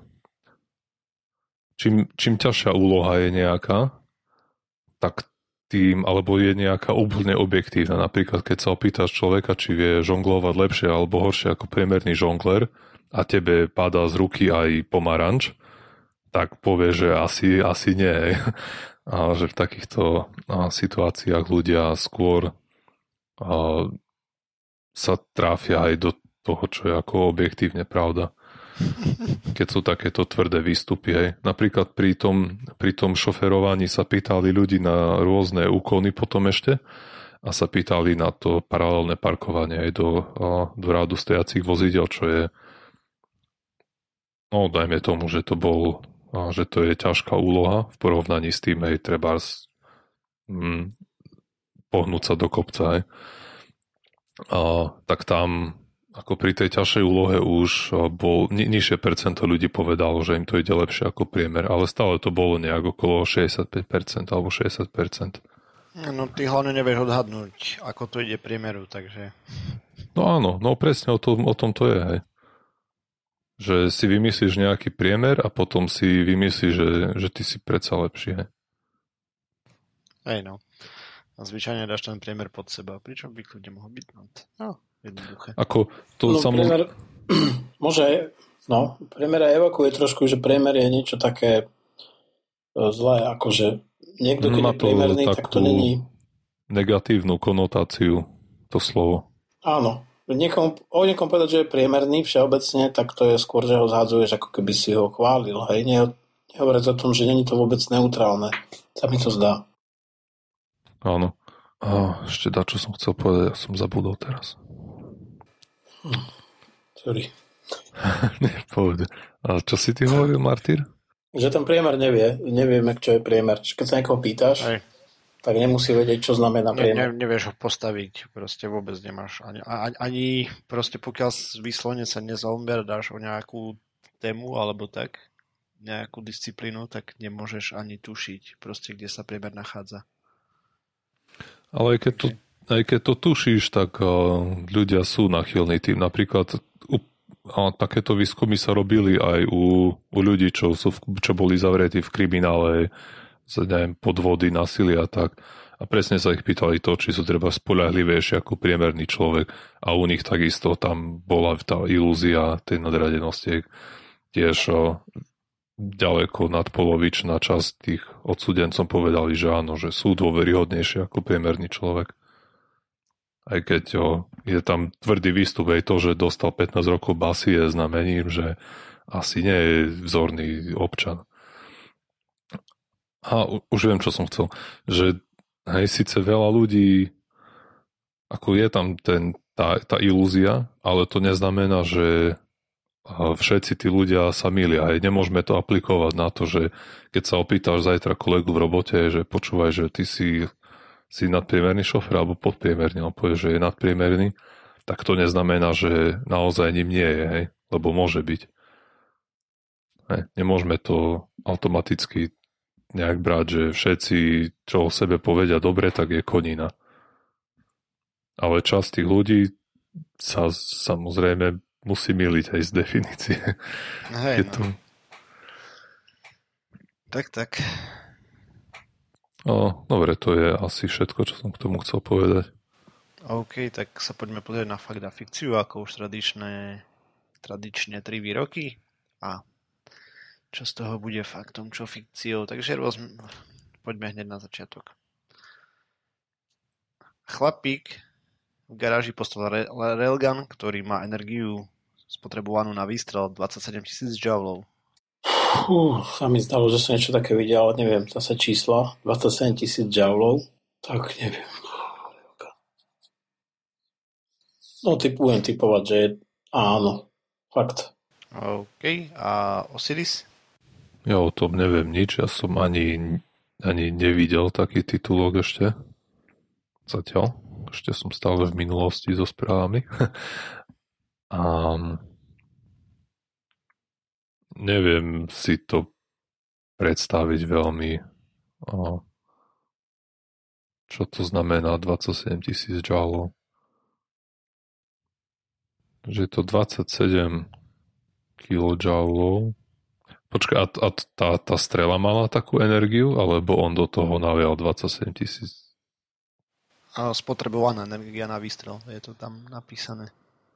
čím ťažšia úloha je nejaká, tak tým, alebo je nejaká úplne objektívna. Napríklad, keď sa opýtaš človeka, či vie žonglovať lepšie alebo horšie ako priemerný žongler a tebe padá z ruky aj pomaranč, tak povie, že asi nie. A že v takýchto situáciách ľudia skôr sa tráfia aj do toho, čo je ako objektívne pravda. Keď sú takéto tvrdé výstupy. Hej. Napríklad pri tom šoferovaní sa pýtali ľudí na rôzne úkony potom ešte a sa pýtali na to paralelné parkovanie aj do rádu stojacích vozidel, čo je dajme tomu, že to je ťažká úloha v porovnaní s tým, hej, trebárs pohnúť sa do kopca, hej. Tak tam ako pri tej ťažšej úlohe už bol nižšie percento ľudí povedalo, že im to ide lepšie ako priemer, ale stále to bolo nejak okolo 65% alebo 60%.
No ty hlavne nevieš odhadnúť, ako to ide priemeru, takže...
No áno, presne o tom to je, hej. Že si vymyslíš nejaký priemer a potom si vymyslíš, že ty si predsa lepší, hej.
Hej, no. A zvyčajne dáš ten priemer pod seba, pričom by kľudne mohol byť jednoduché.
Ako to
priemer môže, priemer aj evakuje trošku, že priemer je niečo také zlé, akože niekto, keď je priemerný, tak to není
negatívnu konotáciu, to slovo.
Áno. O niekom povedať, že je priemerný všeobecne, tak to je skôr, že ho zhádzuješ, ako keby si ho chválil. Hej, nehovoriac o tom, že není to vôbec neutrálne. Sa mi to zdá.
Áno. Ešte čo som chcel povedať, ja som zabudol teraz.
Sorry.
Nepovedal. A čo si ty hovoril, Martýr?
Že ten priemer nevieme, čo je priemer. Keď sa niekoho pýtaš, tak nemusí vedieť, čo znamená priemer.
Nevieš ho postaviť, proste vôbec nemáš. Ani proste pokiaľ vyslovene sa nezaoberáš o nejakú tému alebo tak, nejakú disciplínu, tak nemôžeš ani tušiť proste, kde sa priemer nachádza.
Ale aj keď to tušíš, tak ľudia sú nachylní tým. Napríklad takéto výskumy sa robili aj u ľudí, čo boli zavretí v kriminále, podvody, násilia a tak. A presne sa ich pýtali to, či sú treba spoľahlivejšie ako priemerný človek. A u nich takisto tam bola tá ilúzia tej nadradenosti. Tiež ďaleko nadpolovičná časť tých odsúdencom povedali, že áno, že sú dôveryhodnejšie ako priemerný človek. Aj keď je tam tvrdý výstup, aj to, že dostal 15 rokov basy, je znamením, že asi nie je vzorný občan. A už viem, čo som chcel. Že síce veľa ľudí, ako je tam tá ilúzia, ale to neznamená, že všetci tí ľudia sa milia. Nemôžeme to aplikovať na to, že keď sa opýtaš zajtra kolegu v robote, že počúvaj, že ty si nadpriemerný šofér alebo podpriemerný, on povie, že je nadpriemerný, tak to neznamená, že naozaj ním nie je, hej? Lebo môže byť. Nemôžeme to automaticky nejak brať, že všetci, čo o sebe povedia dobre, tak je konina. Ale časť tých ľudí sa samozrejme musí myliť aj z definície.
Hej, Tak.
Dobre, to je asi všetko, čo som k tomu chcel povedať.
OK, tak sa poďme pozrieť na fakt a fikciu, ako už tradične 3 výroky a čo z toho bude faktom, čo fikciou. Takže poďme hneď na začiatok. Chlapík v garáži postavil railgun, ktorý má energiu spotrebovanú na výstrel 27 000 joulov.
Sa mi zdalo, že som niečo také videl, ale neviem, zase čísla, 27 000 joulov, tak neviem. No, budem typovať, že áno, fakt.
OK, a Osiris?
Ja o tom neviem nič, ja som ani nevidel taký titulok ešte. Zatiaľ. Ešte som stále v minulosti so správami. A neviem si to predstaviť veľmi, čo to znamená 27 000 joulov. Že je to 27 kilojoulov. Počkaj, a tá strela mala takú energiu, alebo on do toho nalial 27 000?
Spotrebovaná energia na výstrel, je to tam napísané.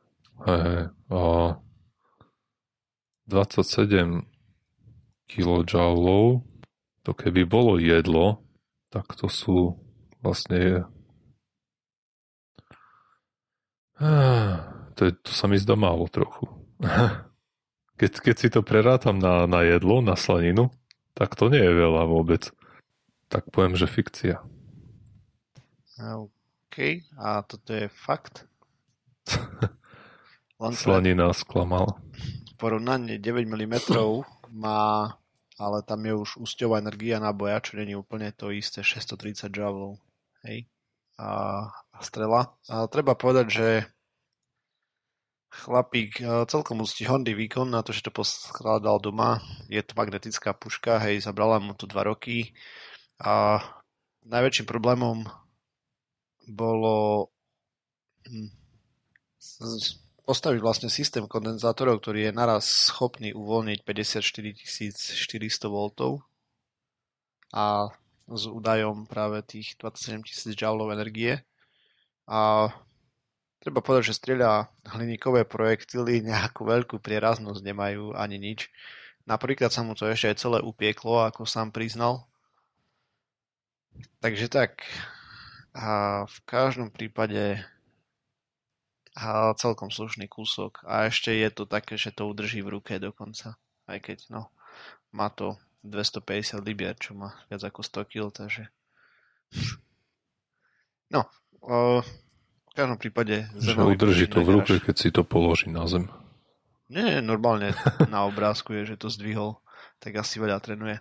27 kilojoulov, to keby bolo jedlo, tak to sú vlastne... To sa mi zdá málo trochu. Keď si to prerátam na jedlo, na slaninu, tak to nie je veľa vôbec. Tak poviem, že fikcia.
OK, a toto je fakt?
Slanina sklamala.
Porovnanie 9 mm má, ale tam je už úsťová energia náboja, čo nie je úplne to isté, 630 joulov. Hej. A strela. A treba povedať, že chlapík celkom úctihodný výkon na to, že to poskladal doma. Je to magnetická puška, hej, zabrala mu to 2 roky. A najväčším problémom bolo postaviť vlastne systém kondenzátorov, ktorý je naraz schopný uvoľniť 54 400 V a s údajom práve tých 27 000 joulov energie. A treba povedať, že strieľa hliníkové projektily nejakú veľkú prieraznosť nemajú ani nič. Napríklad sa mu to ešte aj celé upieklo, ako sám priznal. Takže tak... A v každom prípade celkom slušný kúsok. A ešte je to také, že to udrží v ruke dokonca. Aj keď, má to 250 libier, čo má viac ako 100 kg, takže... v každom prípade...
Že udrží to v ruke, keď si to položí na zem.
Nie, normálne na obrázku je, že to zdvihol. Tak asi veľa trénuje.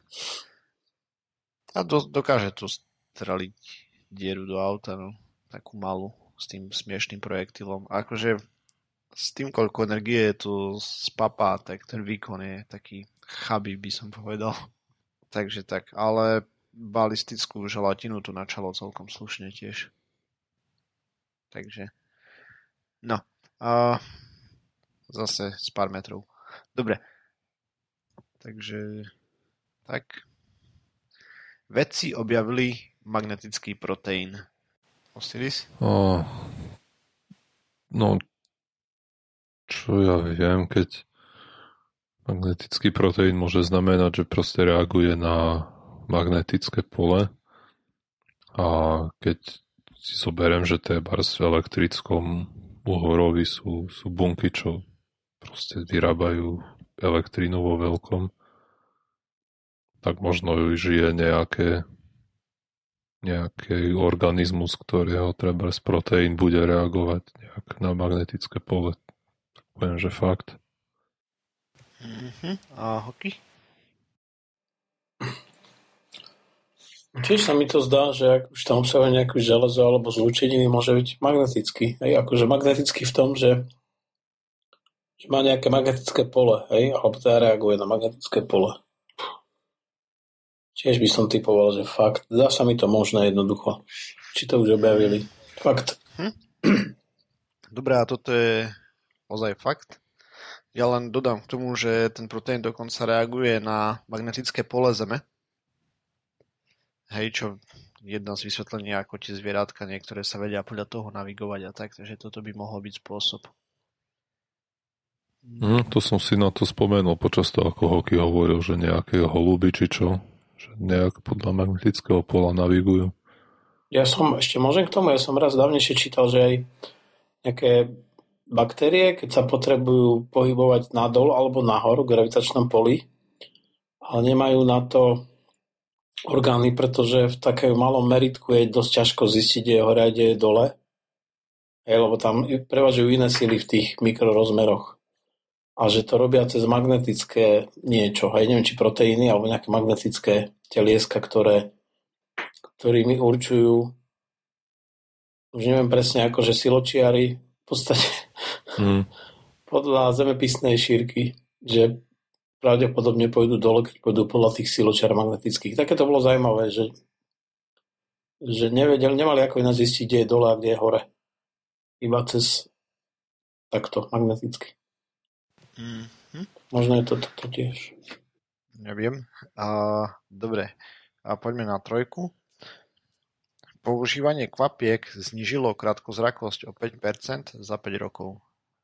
A dokáže to streliť dieru do auta, takú malú, s tým smiešným projektilom. Akože s tým, koľko energie je tu spapá, tak ten výkon je taký chabý, by som povedal. Takže tak, ale balistickú želatinu tu načalo celkom slušne tiež. Takže, a zase z pár metrov. Dobre. Takže, tak. Vedci objavili magnetický proteín. Osiris?
Čo ja viem, keď magnetický proteín môže znamenať, že proste reaguje na magnetické pole a keď si zoberiem, že trebárs v elektrickom uhorovi sú bunky, čo proste vyrábajú elektrínu vo veľkom, tak možno žije nejaký organizmus, ktorého trebárs proteín bude reagovať nejak na magnetické pole. Tak poviem, že fakt.
A hoky?
Tiež sa mi to zdá, že ak už tam obsahuje nejakú železo alebo zlúčeniny, môže byť magnetický. Hej? Akože magnetický v tom, že má nejaké magnetické pole, hej? Alebo teda reaguje na magnetické pole. Tiež by som typoval, že fakt. Zdá sa mi to možné jednoducho. Či to už objavili. Fakt.
Dobre, a toto je ozaj fakt. Ja len dodám k tomu, že ten proteín dokonca reaguje na magnetické pole Zeme. Hej, čo jedna z vysvetlení, ako tie zvieratka, niektoré sa vedia podľa toho navigovať a tak, takže toto by mohol byť spôsob.
To som si na to spomenul počas toho, ako Hoky hovoril, že nejaké holuby či čo, že nejak podľa magnetického pola navigujú.
Ja som, ešte môžem k tomu, ja som raz dávnejšie čítal, že aj nejaké baktérie, keď sa potrebujú pohybovať nadol alebo nahor v gravitačnom poli, ale nemajú na to orgány, pretože v takej malom meritku je dosť ťažko zistiť, kde je hore a kde je dole. Lebo tam prevažujú iné síly v tých mikrorozmeroch. A že to robia cez magnetické niečo. Neviem, či proteíny alebo nejaké magnetické telieska, ktorými určujú, už neviem presne, akože siločiari v podstate podľa zemepisnej šírky, že pravdepodobne pôjdu dole, keď pôjdu podľa tých siločiar magnetických. Také to bolo zaujímavé, že nemali ako iné zistiť, kde je dole a kde je hore. Iba cez takto magneticky. Možno je to tiež.
Neviem. Dobre. A poďme na 3. Používanie kvapiek znížilo krátkozrakosť o 5% za 5 rokov.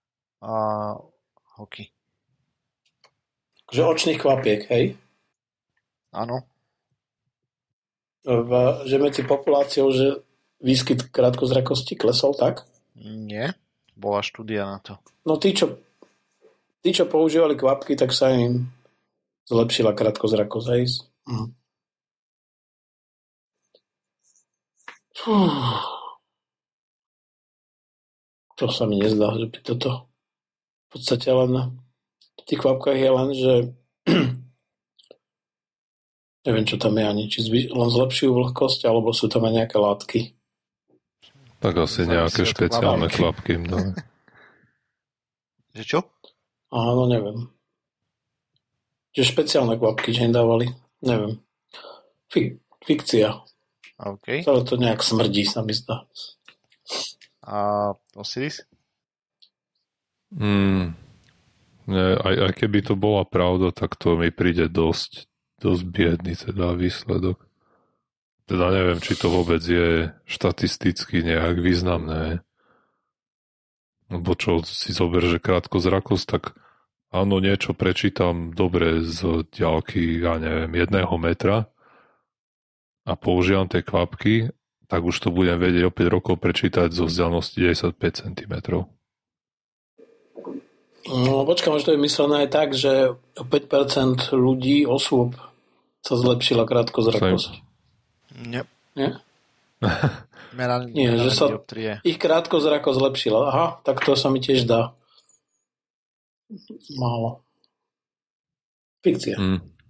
Hoky.
Že očných kvapiek, hej?
Áno.
Že medzi populáciou, že výskyt krátkozrakosti klesol, tak?
Nie. Bola štúdia na to.
No tí, čo používali kvapky, tak sa im zlepšila krátkozrakosť, hej? To sa mi nezdá, že by toto v podstate len v tých kvapkách je len, že neviem, čo tam je ani, či len zlepšujú vlhkosť, alebo sú tam aj nejaké látky.
Tak asi nejaké špeciálne kvapky im dali.
Že čo?
Áno, neviem. Že špeciálne kvapky, že im dávali. Neviem. Fikcia.
OK.
Celé to nejak smrdí, sa mi zdá.
A Osiris?
Nie, aj keby to bola pravda, tak to mi príde dosť biedný teda výsledok. Teda neviem, či to vôbec je štatisticky nejak významné. Lebo čo si zober, že krátkozrakosť, tak áno, niečo prečítam dobre z diaľky, ja neviem, 1 metra a používam tie kvapky, tak už to budem vedieť o 5 rokov prečítať zo vzdialenosti 95 cm.
No počkaj, možno to je myslené aj tak, že o 5% ľudí, osôb sa zlepšila krátkozrakosť.
Nie.
Nie?
Nie,
že sa ich krátkozrakosť zlepšila. Aha, tak to sa mi tiež dá. Málo. Fikcia.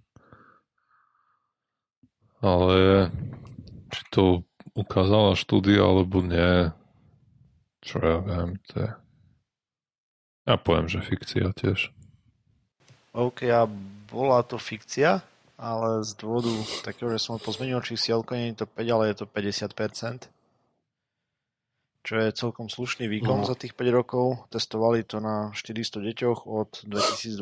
Ale či to ukázala štúdia, alebo nie, čo ja viem, to je... Ja poviem, že fikcia tiež.
OK, a bola to fikcia, ale z dôvodu takého, že som pozmenil čísielko, nie je to 5, ale je to 50%. Čo je celkom slušný výkon za tých 5 rokov. Testovali to na 400 deťoch od 2012.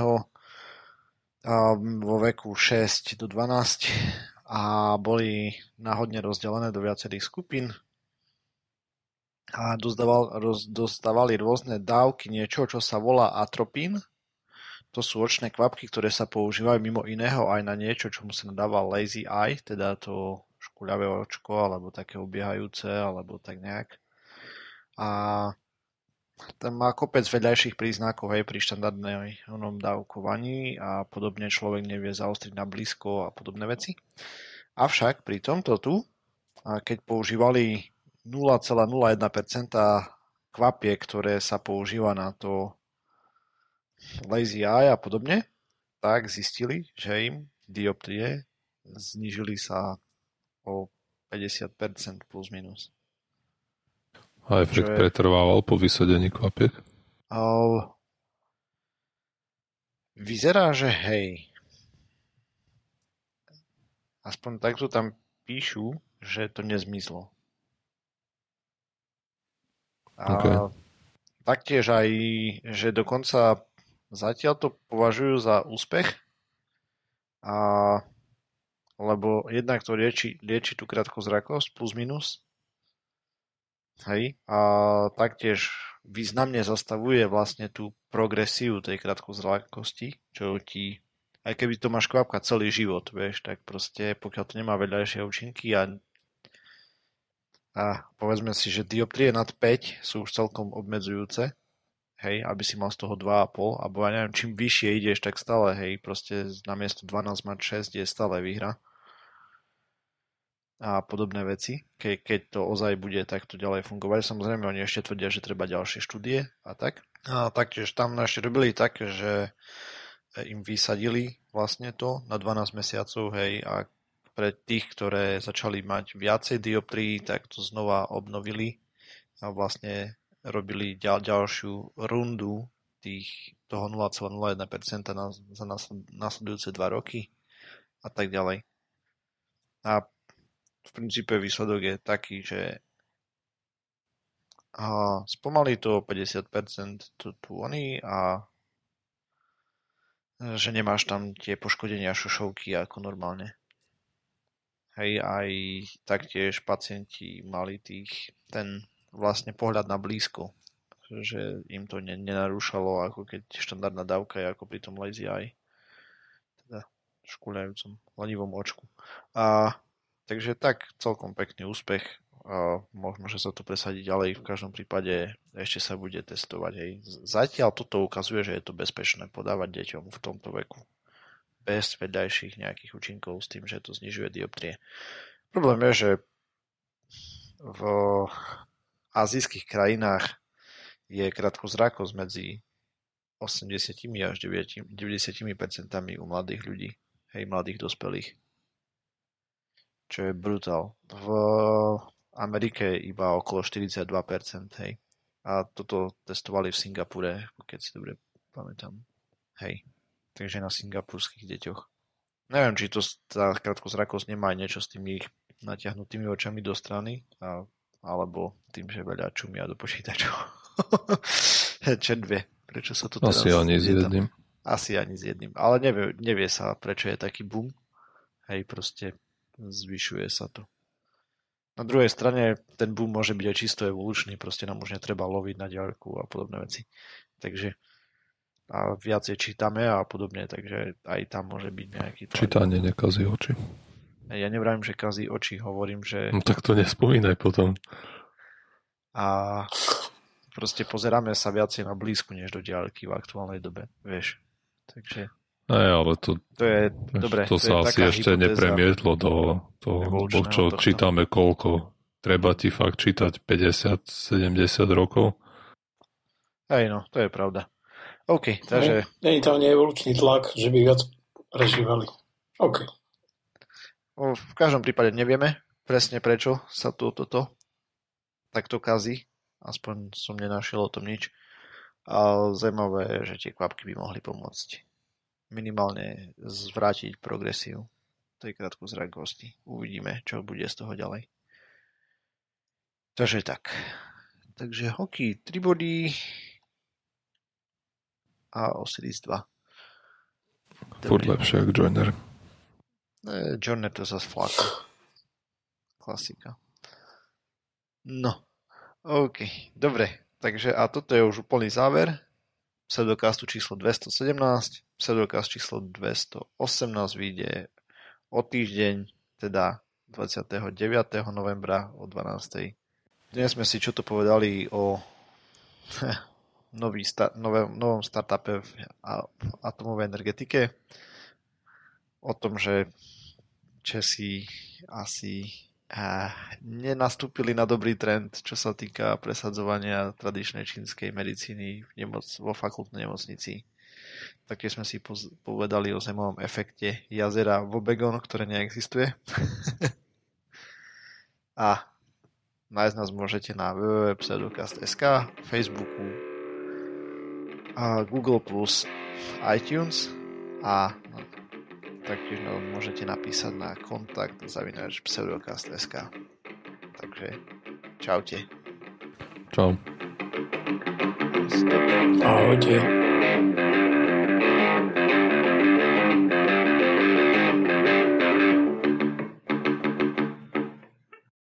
Vo veku 6 do 12 a boli náhodne rozdelené do viacerých skupín a dostávali rôzne dávky niečo, čo sa volá atropín. To sú očné kvapky, ktoré sa používajú mimo iného aj na niečo, čomu sa nadáva lazy eye, teda to škuľavé očko, alebo také ubiehajúce, alebo tak nejak. A tam má kopec vedľajších príznakov aj pri štandardnom dávkovaní a podobne človek nevie zaostriť na blízko a podobné veci. Avšak pri tomto tu, keď používali 0,01% kvapiek, ktoré sa používa na to lazy eye a podobne, tak zistili, že im dioptrie znížili sa o 50% plus minus.
A efekt pretrvával po vysadení kvapiek?
Vyzerá, že hej. Aspoň takto tam píšu, že to nezmizlo.
Okay.
A taktiež aj, že dokonca zatiaľ to považujú za úspech, lebo jednak to lieči tú krátkozrakosť plus minus. Hej, a taktiež významne zastavuje vlastne tú progresiu tej krátkozrakosti, čo ti, aj keby to máš kvapka celý život, vieš, tak proste pokiaľ to nemá vedľajšie účinky a povedzme si, že dioptrie nad 5 sú už celkom obmedzujúce, hej, aby si mal z toho 2,5, alebo ja neviem, čím vyššie ideš, tak stále, hej, proste namiesto 12 mať 6 je stále výhra. A podobné veci, keď to ozaj bude takto ďalej fungovať. Samozrejme, oni ešte tvrdia, že treba ďalšie štúdie a tak. A taktiež tam ešte robili tak, že im vysadili vlastne to na 12 mesiacov, hej, a pre tých, ktoré začali mať viacej dioptrií, tak to znova obnovili a vlastne robili ďalšiu rundu toho 0,01% za nasledujúce 2 roky a tak ďalej. A v princípe výsledok je taký, že spomalí to 50% tu oni a že nemáš tam tie poškodenia šošovky ako normálne. Hej, aj taktiež pacienti mali ten vlastne pohľad na blízko, že im to nenarúšalo, ako keď štandardná dávka je ako pri tom lazy eye, teda škúľajúcom lenivom očku. Takže tak, celkom pekný úspech. Možno, že sa to presadí ďalej. V každom prípade ešte sa bude testovať. Hej. Zatiaľ toto ukazuje, že je to bezpečné podávať deťom v tomto veku. Bez vedľajších nejakých účinkov s tým, že to znižuje dioptrie. Problém je, že v azijských krajinách je krátkozrakosť medzi 80 až 90% u mladých ľudí. Hej, mladých dospelých. Čo je brutál. V Amerike iba okolo 42%, hej. A toto testovali v Singapure, keď si dobre pamätám. Hej. Takže na singapurských deťoch. Neviem, či to tá krátkozrakosť nemá niečo s tými ich natiahnutými očami do strany, alebo tým, že veľa čumia do počítačov. Čerdve. Prečo sa to teraz...
Asi ani s jedným.
Asi ani s jedným. Ale nevie sa, prečo je taký boom. Hej, proste zvyšuje sa to. Na druhej strane ten boom môže byť aj čisto evolučný, proste nám už netreba loviť na diaľku a podobné veci. Takže a viacej čítame a podobne, takže aj tam môže byť nejaký tlak.
Čítanie nekazí oči.
Ja nevravím, že kazí oči, hovorím, že...
No tak to nespomínaj potom.
A proste pozeráme sa viacej na blízku, než do diaľky v aktuálnej dobe, vieš. Takže...
Ale to
je dobre.
To sa asi ešte nepremietlo do toho, čo čítame koľko. Treba ti fakt čítať 50-70 rokov?
Hej, no, to je pravda. OK, takže...
Nie je tam evolučný tlak, že by viac prežívali. OK.
V každom prípade nevieme presne prečo sa toto takto kazí. Aspoň som nenašiel o tom nič. A zaujímavé, že tie kvapky by mohli pomôcť minimálne zvrátiť progresiu tej krátkozrakosti. Uvidíme, čo bude z toho ďalej. Takže tak. Takže Hockey 3 body a Osiris 2.
Furt lepšie ako Joiner.
Joiner to zase fláka. Klasika. No. OK. Dobre. Takže a toto je už úplný záver. Pseudocastu číslo 217. Pseudocast číslo 218 vyjde o týždeň, teda 29. novembra o 12. Dnes sme si čo to povedali o novom startupe v atomovej energetike. O tom, že Česi asi nenastúpili na dobrý trend, čo sa týka presadzovania tradičnej čínskej medicíny vo fakultnej nemocnici. Taktiež sme si povedali o zaujímavom efekte jazera Wobegon, ktoré neexistuje. A nájsť nás môžete na www.pseudocast.sk, Facebooku, Google+, iTunes a taktiež môžete napísať na kontakt@pseudocast.sk. Takže čaute.
Čau.
Ahojte.